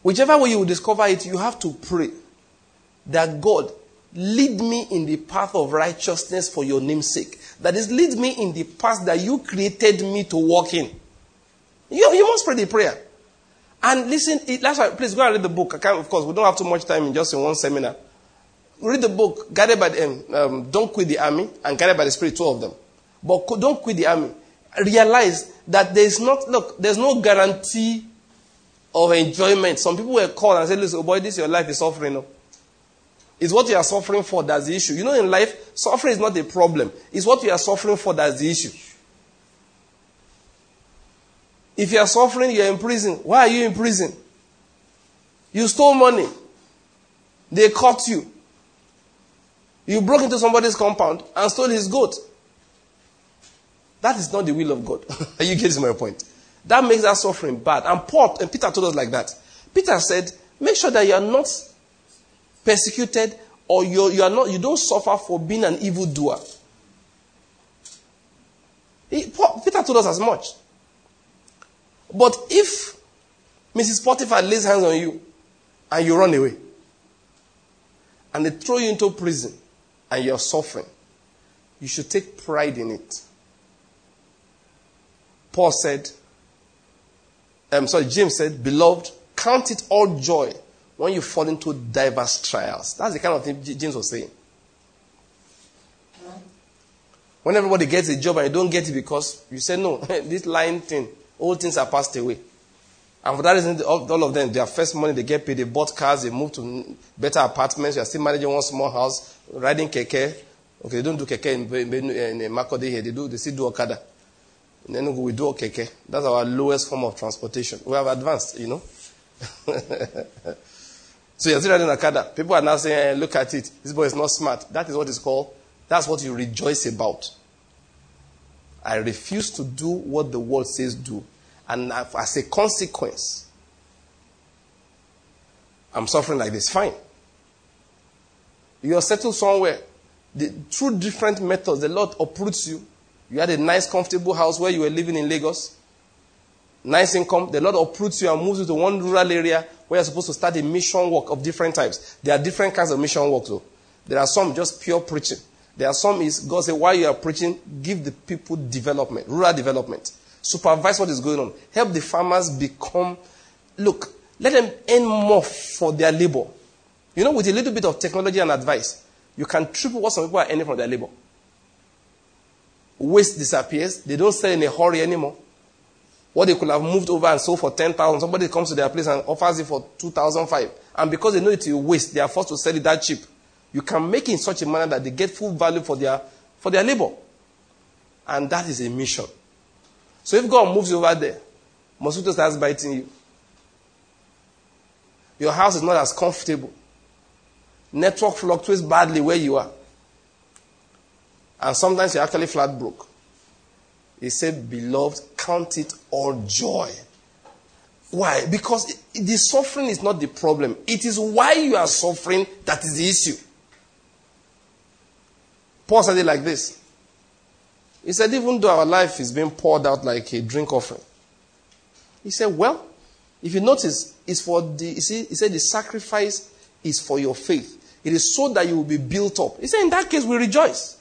Whichever way you will discover it, you have to pray that God, lead me in the path of righteousness for your name's sake. That is, lead me in the path that you created me to walk in. You must pray the prayer. And listen, that's why, please go and read the book. Of course, we don't have too much time in just in one seminar. Read the book, Guided by the Don't Quit the Army, and Guided by the Spirit, 2 of them. But don't quit the army. Realize that there's no guarantee of enjoyment. Some people were called and said, listen, oh boy, this your life is suffering. No? It's what you are suffering for that's the issue. You know, in life, suffering is not a problem. It's what you are suffering for that's the issue. If you are suffering, you are in prison. Why are you in prison? You stole money. They caught you. You broke into somebody's compound and stole his goat. That is not the will of God. Are you getting my point? That makes that suffering bad. And Peter told us like that. Peter said, make sure that you are not persecuted or you don't suffer for being an evildoer. Peter told us as much. But if Mrs. Potiphar lays hands on you and you run away and they throw you into prison and you're suffering, you should take pride in it. James said, beloved, count it all joy when you fall into diverse trials. That's the kind of thing James was saying. When everybody gets a job and you don't get it because you say, no, this lying thing, all things are passed away. And for that reason, all of them, their first money, they get paid, they bought cars, they moved to better apartments, you are still managing one small house, riding keke. Okay, they don't do keke in Makode here, they still do Okada. And then we do keke. That's our lowest form of transportation. We have advanced, you know. So you're still riding Okada. People are now saying, hey, look at it, this boy is not smart. That is what it's called. That's what you rejoice about. I refuse to do what the world says do. And as a consequence, I'm suffering like this. Fine. You are settled somewhere. Through different methods, the Lord uproots you. You had a nice, comfortable house where you were living in Lagos. Nice income. The Lord uproots you and moves you to one rural area where you're supposed to start a mission work of different types. There are different kinds of mission work, though. There are some just pure preaching. There are some is, God said, while you are preaching, give the people development, rural development. Supervise what is going on. Help the farmers become, look, let them earn more for their labor. You know, with a little bit of technology and advice, you can triple what some people are earning from their labor. Waste disappears. They don't sell in a hurry anymore. What they could have moved over and sold for 10,000, somebody comes to their place and offers it for 2,500. And because they know it will waste, they are forced to sell it that cheap. You can make it in such a manner that they get full value for their labor. And that is a mission. So if God moves you over there, mosquito starts biting you. Your house is not as comfortable. Network fluctuates badly where you are. And sometimes you're actually flat broke. He said, beloved, count it all joy. Why? Because the suffering is not the problem. It is why you are suffering that is the issue. Paul said it like this. He said, even though our life is being poured out like a drink offering. He said, well, if you notice, it's for he said the sacrifice is for your faith. It is so that you will be built up. He said, in that case, we rejoice.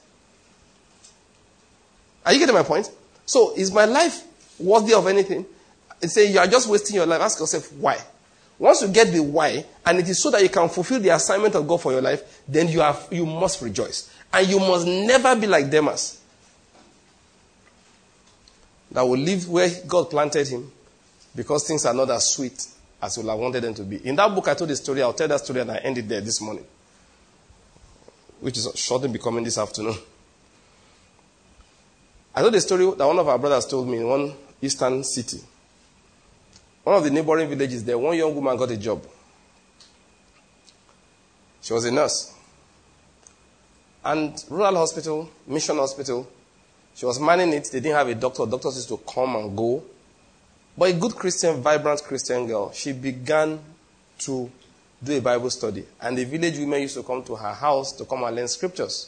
Are you getting my point? So, is my life worthy of anything? He said, you are just wasting your life. Ask yourself, why? Once you get the why, and it is so that you can fulfill the assignment of God for your life, then you must rejoice. And you must never be like Demas, that will live where God planted him because things are not as sweet as you would have wanted them to be. In that book, I told the story. I'll tell that story and I end it there this morning, which is shortly becoming this afternoon. I told the story that one of our brothers told me in one eastern city. One of the neighboring villages there, one young woman got a job. She was a nurse. And rural hospital, mission hospital, she was manning it. They didn't have a doctor. Doctors used to come and go. But a good Christian, vibrant Christian girl, she began to do a Bible study. And the village women used to come to her house to come and learn scriptures.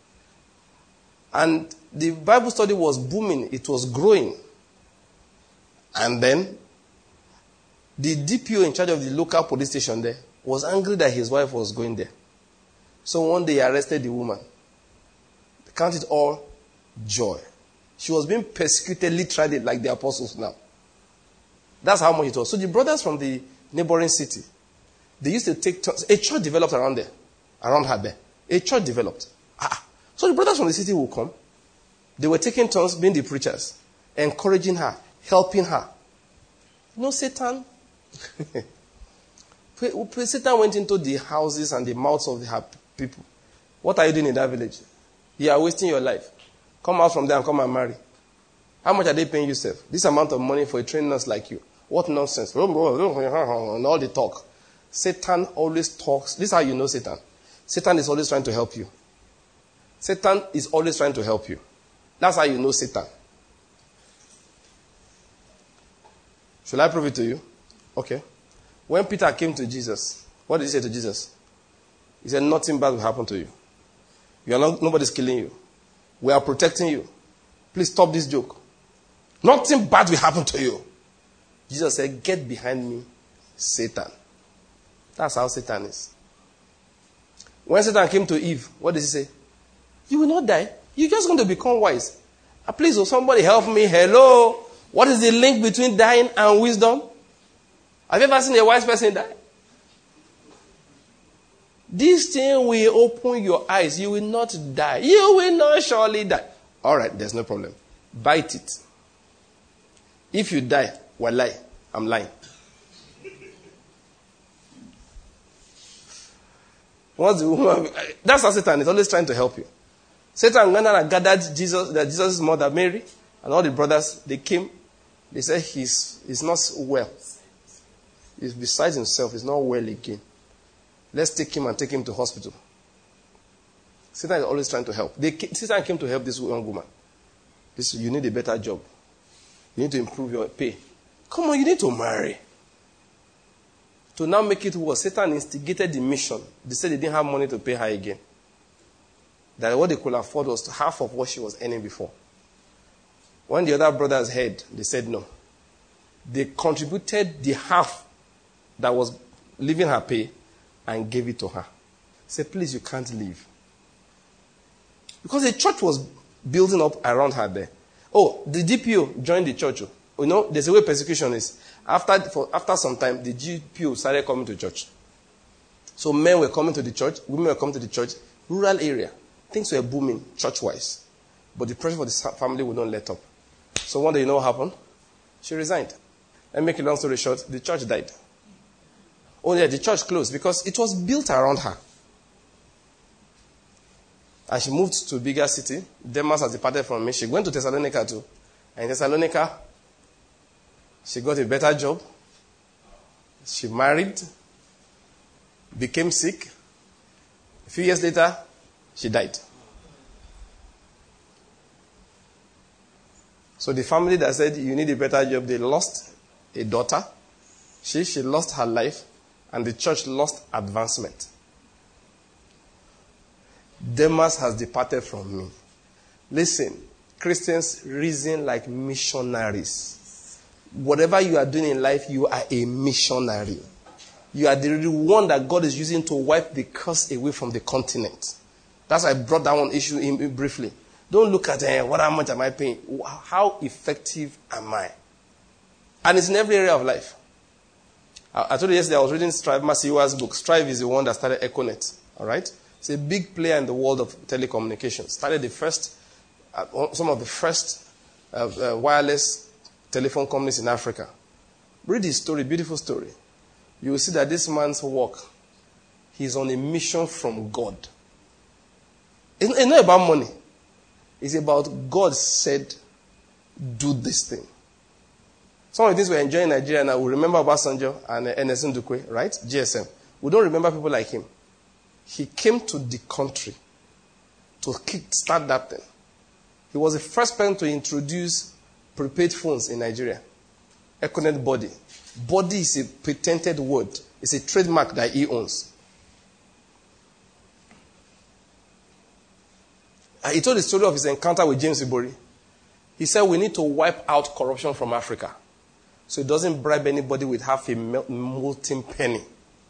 And the Bible study was booming. It was growing. And then, The DPO in charge of the local police station there was angry that his wife was going there. So one day he arrested the woman. They counted all joy. She was being persecuted literally like the apostles now. That's how much it was. So the brothers from the neighboring city, they used to take turns. A church developed around there, around her there. A church developed. So the brothers from the city will come. They were taking turns being the preachers, encouraging her, helping her. You know, Satan went into the houses and the mouths of her people. What are you doing in that village? You are wasting your life. Come out from there and come and marry. How much are they paying you, sir? This amount of money for a trained nurse like you. What nonsense. And all the talk. Satan always talks. This is how you know Satan. Satan is always trying to help you. Satan is always trying to help you. That's how you know Satan. Shall I prove it to you? Okay. When Peter came to Jesus, what did he say to Jesus? He said, nothing bad will happen to you. Nobody's killing you. We are protecting you. Please stop this joke. Nothing bad will happen to you. Jesus said, get behind me, Satan. That's how Satan is. When Satan came to Eve, what did he say? You will not die. You're just going to become wise. Please, will somebody help me? Hello? What is the link between dying and wisdom? Have you ever seen a wise person die? This thing will open your eyes. You will not die. You will not surely die. All right, there's no problem. Bite it. If you die, wallahi, I'm lying. Once the woman, that's how Satan is always trying to help you. Satan went and gathered Jesus' mother Mary and all the brothers. They came. They said he's not well. He's beside himself. He's not well again. Let's take him and take him to hospital. Satan is always trying to help. Satan came to help this young woman. You need a better job. You need to improve your pay. Come on, you need to marry. To now make it worse, Satan instigated the mission. They said they didn't have money to pay her again. That what they could afford was half of what she was earning before. When the other brothers heard, they said no. They contributed the half that was leaving her pay and gave it to her. Said, please, you can't leave. Because the church was building up around her there. Oh, the DPO joined the church. You know, there's a way persecution is. After some time, the DPO started coming to church. So men were coming to the church, women were coming to the church, rural area. Things were booming church-wise. But the pressure for the family would not let up. So one day, you know what happened? She resigned. And make a long story short, the church died. Oh yeah, the church closed because it was built around her. And she moved to a bigger city. Demas has departed from me. She went to Thessalonica too. And in Thessalonica, she got a better job. She married. Became sick. A few years later, she died. So the family that said, you need a better job, they lost a daughter. She lost her life. And the church lost advancement. Demas has departed from me. Listen, Christians reason like missionaries. Whatever you are doing in life, you are a missionary. You are the one that God is using to wipe the curse away from the continent. That's why I brought that one issue in briefly. Don't look at how much am I paying? How effective am I? And it's in every area of life. I told you yesterday I was reading Strive Masiwa's book. Strive is the one that started Econet. All right? It's a big player in the world of telecommunications. Started some of the first wireless telephone companies in Africa. Read his story, beautiful story. You will see that this man's work, he's on a mission from God. It's not about money. It's about God said, do this thing. Some of the things we're enjoying in Nigeria now, we remember Obasanjo and Ernest Ndukwe, right? GSM. We don't remember people like him. He came to the country to start that thing. He was the first person to introduce prepaid phones in Nigeria. Econet Body. Body is a patented word. It's a trademark that he owns. He told the story of his encounter with James Ibori. He said we need to wipe out corruption from Africa. So he doesn't bribe anybody with half a molten penny.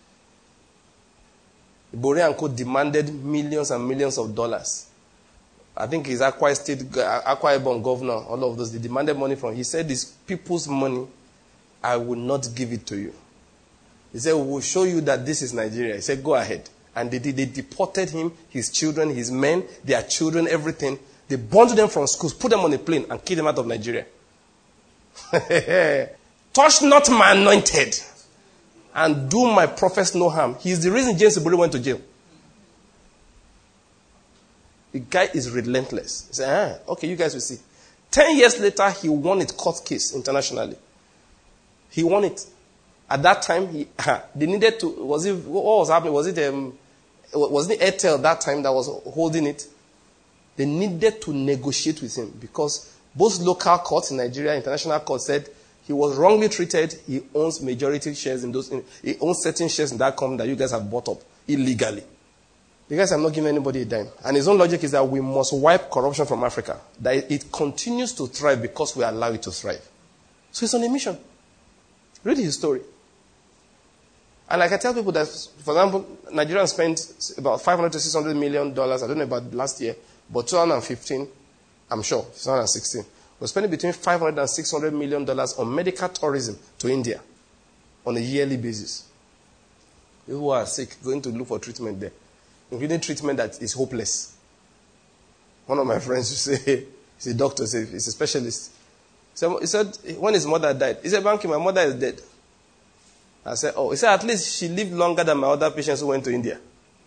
Ibori & Co. demanded millions and millions of dollars. I think his Akwa Ibom governor, all of those, they demanded money from him. He said, "This people's money, I will not give it to you." He said, "We will show you that this is Nigeria." He said, "Go ahead." And they did. They deported him, his children, his men, their children, everything. They bundled them from schools, put them on a plane, and killed them out of Nigeria. Touch not my anointed, and do my prophets no harm. He is the reason James Ibori went to jail. The guy is relentless. He said, okay, you guys will see. 10 years later, he won a court case internationally. He won it. At that time, they needed to, what was happening? Was it Airtel that time that was holding it? They needed to negotiate with him because both local courts in Nigeria, international courts said he was wrongly treated. He owns majority shares in those, he owns certain shares in that company that you guys have bought up illegally. You guys have not given anybody a dime. And his own logic is that we must wipe corruption from Africa. That it continues to thrive because we allow it to thrive. So he's on a mission. Read his story. And like I tell people that, for example, Nigeria spent about $500 to $600 million, I don't know about last year, but 2015, I'm sure, 2016, we're spending between $500 and $600 million on medical tourism to India on a yearly basis. People who are sick, going to look for treatment there. Including treatment that is hopeless. One of my friends used to say, he's a doctor, he's a specialist. He said, when his mother died, he said, "Banky, my mother is dead." I said, "Oh." He said, "At least she lived longer than my other patients who went to India."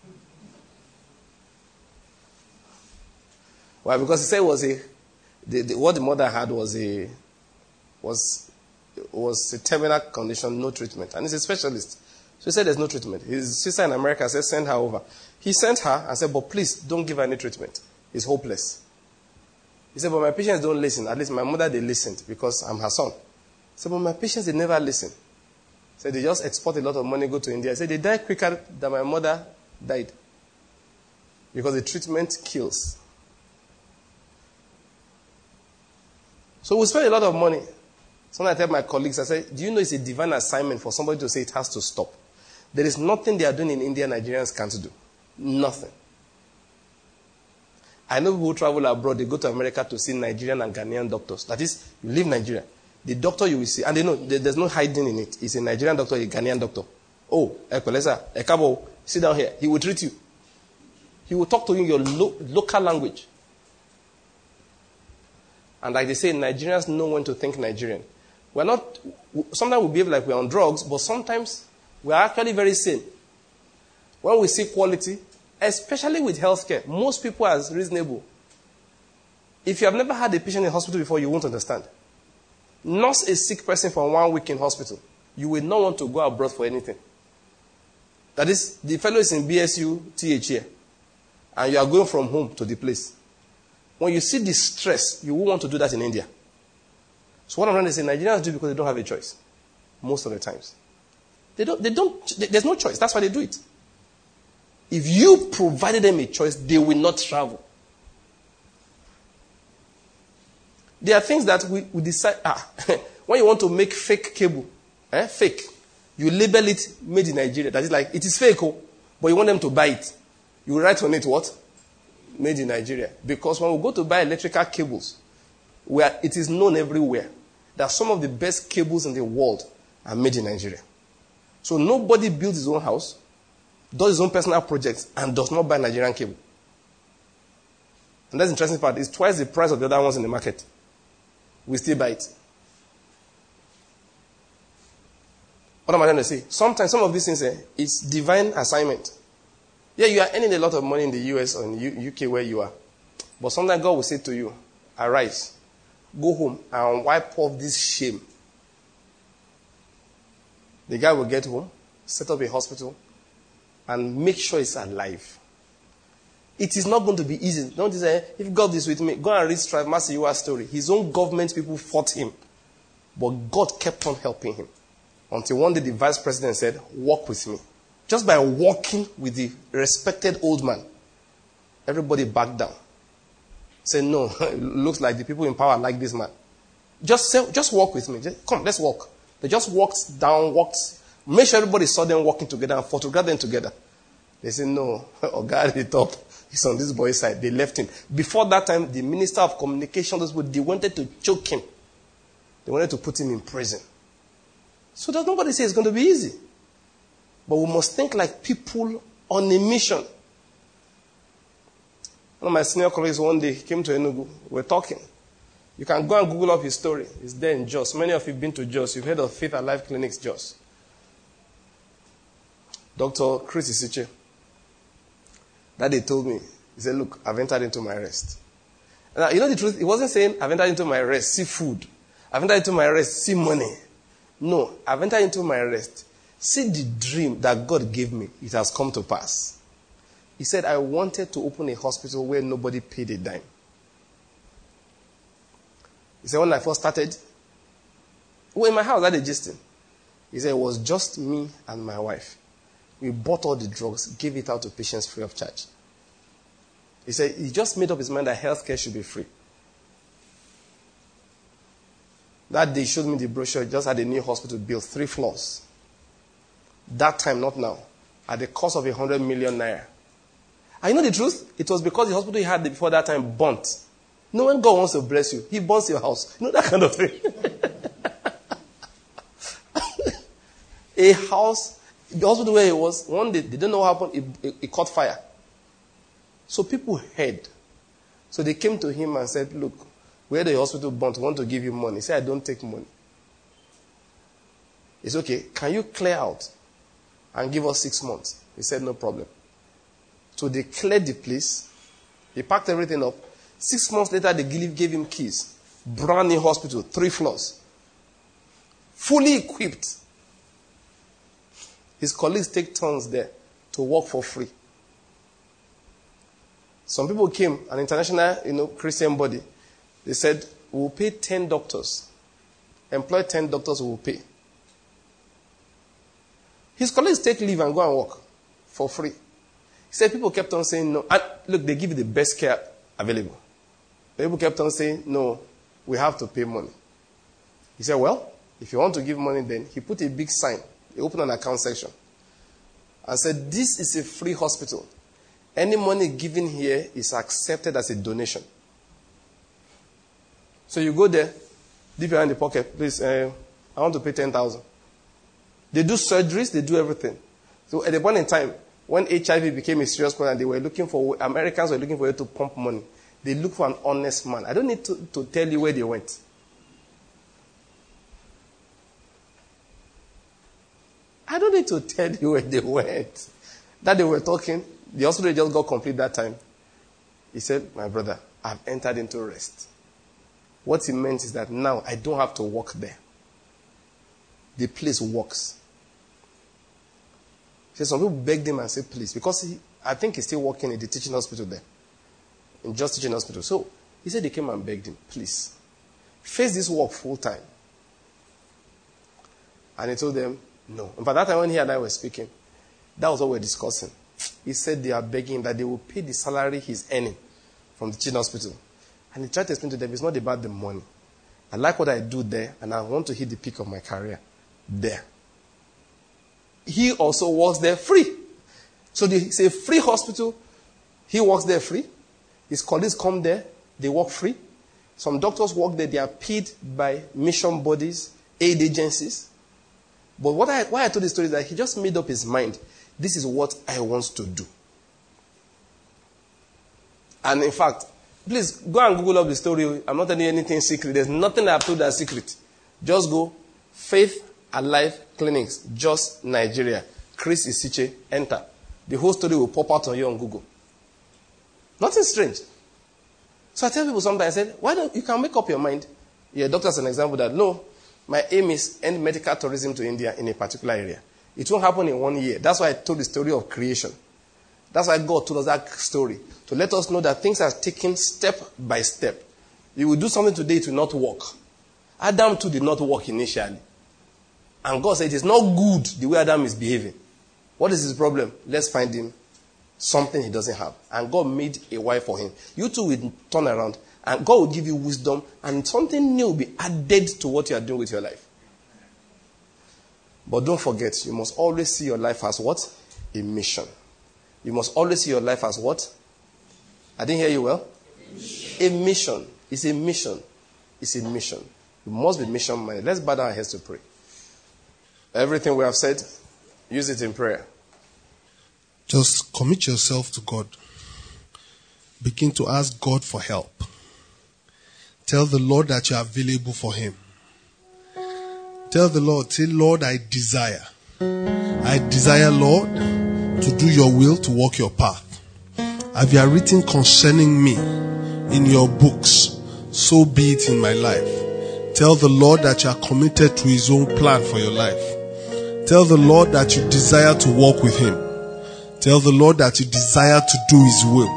Why? Because he said it was what the mother had was a terminal condition, no treatment. And he's a specialist. So he said there's no treatment. His sister in America said, "Send her over." He sent her and said, "But please, don't give her any treatment. It's hopeless." He said, "But my patients don't listen. At least my mother, they listened because I'm her son." He said, "But my patients, they never listen." He said, "They just export a lot of money, go to India." He said, "They die quicker than my mother died. Because the treatment kills." So we spend a lot of money. Sometimes I tell my colleagues, I say, "Do you know it's a divine assignment for somebody to say it has to stop?" There is nothing they are doing in India Nigerians can't do. Nothing. I know people who travel abroad, they go to America to see Nigerian and Ghanaian doctors. That is, you leave Nigeria. The doctor you will see, and they know there's no hiding in it. It's a Nigerian doctor, a Ghanaian doctor. "Oh, Ekweleza, Ekabo, sit down here." He will treat you. He will talk to you in your local language. And like they say, Nigerians know when to think Nigerian. We're not, sometimes we behave like we're on drugs, but sometimes we're actually very sane. When we see quality, especially with healthcare, most people are reasonable. If you have never had a patient in hospital before, you won't understand. Nurse a sick person for 1 week in hospital. You will not want to go abroad for anything. That is, the fellow is in BSU, TH here, and you are going from home to the place. When you see the stress, you won't want to do that in India. So what I'm trying to say, Nigerians do because they don't have a choice. Most of the times. There's no choice. That's why they do it. If you provided them a choice, they will not travel. There are things that we decide, when you want to make fake cable, fake, you label it made in Nigeria. That is like, it is fake, but you want them to buy it. You write on it what? Made in Nigeria. Because when we go to buy electrical cables, where it is known everywhere that some of the best cables in the world are made in Nigeria. So nobody builds his own house, does his own personal projects, and does not buy Nigerian cable. And that's the interesting part. It's twice the price of the other ones in the market. We still buy it. What am I trying to say? Sometimes some of these things, it's divine assignment. Yeah, you are earning a lot of money in the US or in the UK where you are. But sometimes God will say to you, "Arise, go home and wipe off this shame." The guy will get home, set up a hospital, and make sure it's alive. It is not going to be easy. Don't say, "If God is with me," go and read Strive Masiyiwa's story. His own government people fought him. But God kept on helping him. Until one day the vice president said, "Walk with me." Just by walking with the respected old man, everybody backed down. Say, "No, it looks like the people in power like this man. Just walk with me. Come, let's walk." They just walked down, made sure everybody saw them walking together and photographed them together. They said, no, God at the top. He's on this boy's side. They left him. Before that time, the minister of communication, they wanted to choke him. They wanted to put him in prison. So does nobody say it's going to be easy. But we must think like people on a mission. One of my senior colleagues one day came to Enugu. We're talking. You can go and Google up his story. It's there in Jos. Many of you have been to Jos. You've heard of Faith Alive Clinics Jos. Dr. Chris Isiche. That day told me. He said, look, I've entered into my rest. And you know the truth? He wasn't saying, I've entered into my rest, see food. I've entered into my rest, see money. No, I've entered into my rest. See the dream that God gave me. It has come to pass. He said, I wanted to open a hospital where nobody paid a dime. He said, when I first started, in my house, I had a gisting. He said, it was just me and my wife. We bought all the drugs, gave it out to patients free of charge. He said, he just made up his mind that healthcare should be free. That day, he showed me the brochure. He just had a new hospital built, 3 floors. That time, not now. At the cost of 100 million naira. And you know the truth? It was because the hospital he had before that time burnt. No, when God wants to bless you, he burns your house. You know that kind of thing. A house, the hospital where he was, one day, they didn't know what happened, it caught fire. So people heard. So they came to him and said, look, where the hospital burnt, we want to give you money. He said, I don't take money. It's okay. Can you clear out and give us 6 months? He said, no problem. So they cleared the place. They packed everything up. 6 months later, they gave him keys. Brand new hospital, 3 floors. Fully equipped. His colleagues take turns there to work for free. Some people came, an international, Christian body. They said, we'll pay 10 doctors. Employ 10 doctors who will pay. His colleagues take leave and go and work for free. He said people kept on saying no. And look, they give you the best care available. People kept on saying, no, we have to pay money. He said, well, if you want to give money, then he put a big sign. He opened an account section and said, this is a free hospital. Any money given here is accepted as a donation. So you go there, dip your hand in the pocket, please, I want to pay 10,000. They do surgeries, they do everything. So at the point in time, when HIV became a serious problem, Americans were looking for you to pump money. They look for an honest man. I don't need to tell you where they went. I don't need to tell you where they went. That they were talking, the hospital just got complete that time. He said, my brother, I've entered into rest. What he meant is that now I don't have to work there. The place works. He said some people begged him and said, please, because I think he's still working in the teaching hospital there. In just teaching hospital. So he said they came and begged him, please, face this work full time. And he told them, no. And by that time when he and I were speaking, that was what we were discussing. He said they are begging that they will pay the salary he's earning from the teaching hospital. And he tried to explain to them, it's not about the money. I like what I do there, and I want to hit the peak of my career there. He also works there free. So it's a free hospital. He works there free. His colleagues come there. They work free. Some doctors work there. They are paid by mission bodies, aid agencies. But why I told this story is that he just made up his mind. This is what I want to do. And in fact, please go and Google up the story. I'm not telling you anything secret. There's nothing I've told that's secret. Just go. Faith Alive Clinics, Jos, Nigeria. Chris Isiche, enter. The whole story will pop out on you on Google. Nothing strange. So I tell people sometimes, I said, why don't you can make up your mind? Your doctor's an example that, no, my aim is end medical tourism to India in a particular area. It won't happen in 1 year. That's why I told the story of creation. That's why God told us that story. To let us know that things are taken step by step. You will do something today, it will not work. Adam too did not work initially. And God said it is not good the way Adam is behaving. What is his problem? Let's find him something he doesn't have. And God made a wife for him. You too will turn around and God will give you wisdom and something new will be added to what you are doing with your life. But don't forget, you must always see your life as what? A mission. You must always see your life as what? I didn't hear you well. A mission. It's a mission. It's a mission. You must be mission-minded. Let's bow down our heads to pray. Everything we have said, use it in prayer. Just commit yourself to God. Begin to ask God for help. Tell the Lord that you are available for Him. Tell the Lord, say, Lord, I desire. I desire, Lord, to do your will, to walk your path. Have you written concerning me in your books? So be it in my life. Tell the Lord that you are committed to His own plan for your life. Tell the Lord that you desire to walk with Him. Tell the Lord that you desire to do His will.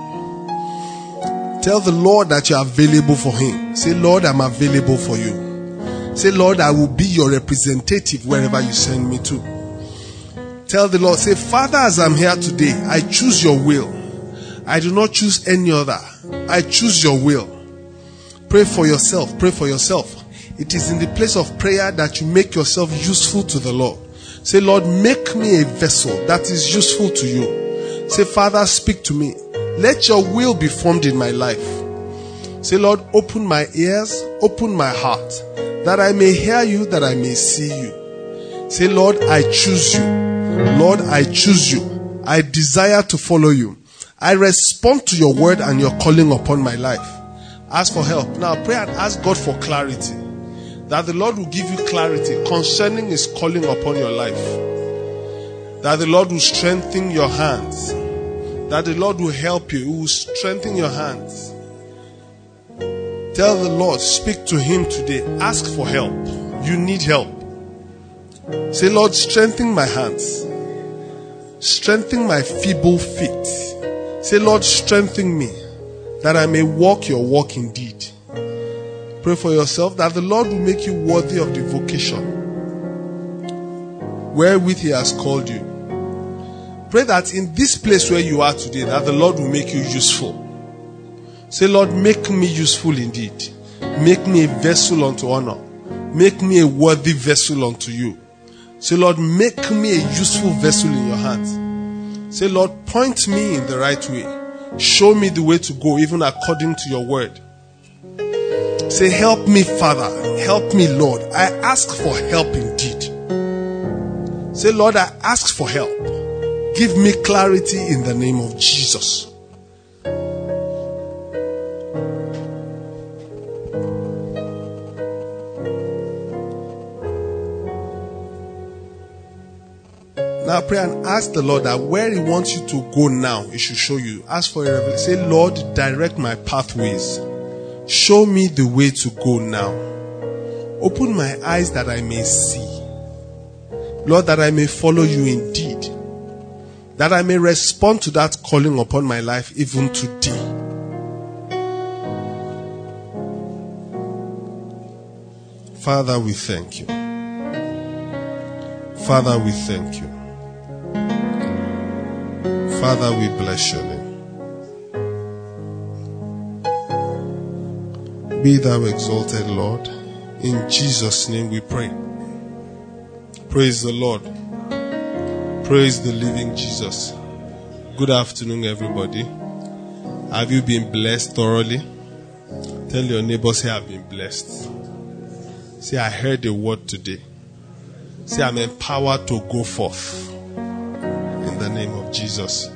Tell the Lord that you are available for Him. Say, Lord, I'm available for you. Say, Lord, I will be your representative wherever you send me to. Tell the Lord, say, Father, as I'm here today, I choose your will. I do not choose any other. I choose your will. Pray for yourself. Pray for yourself. It is in the place of prayer that you make yourself useful to the Lord. Say, Lord, make me a vessel that is useful to you. Say, Father, speak to me. Let your will be formed in my life. Say, Lord, open my ears, open my heart, that I may hear you, that I may see you. Say, Lord, I choose you. Lord, I choose you. I desire to follow you. I respond to your word and your calling upon my life. Ask for help. Now pray and ask God for clarity. That the Lord will give you clarity concerning His calling upon your life. That the Lord will strengthen your hands. That the Lord will help you. He will strengthen your hands. Tell the Lord, speak to Him today. Ask for help. You need help. Say, Lord, strengthen my hands. Strengthen my feeble feet. Say, Lord, strengthen me, that I may walk your walk indeed. Pray for yourself that the Lord will make you worthy of the vocation wherewith He has called you. Pray that in this place where you are today, that the Lord will make you useful. Say, Lord, make me useful indeed. Make me a vessel unto honor. Make me a worthy vessel unto you. Say, Lord, make me a useful vessel in your hands. Say, Lord, point me in the right way. Show me the way to go, even according to your word. Say, help me, Father. Help me, Lord. I ask for help indeed. Say, Lord, I ask for help. Give me clarity in the name of Jesus. Now pray and ask the Lord that where He wants you to go now, He should show you. Ask for a revelation. Say, Lord, direct my pathways. Show me the way to go now. Open my eyes that I may see. Lord, that I may follow you indeed. That I may respond to that calling upon my life even today. Father, we thank you. Father, we thank you. Father, we bless your name. Be thou exalted, Lord. In Jesus' name we pray. Praise the Lord. Praise the living Jesus. Good afternoon, everybody. Have you been blessed thoroughly? Tell your neighbor, say, I've been blessed. Say, I heard a word today. Say, I'm empowered to go forth. In the name of Jesus.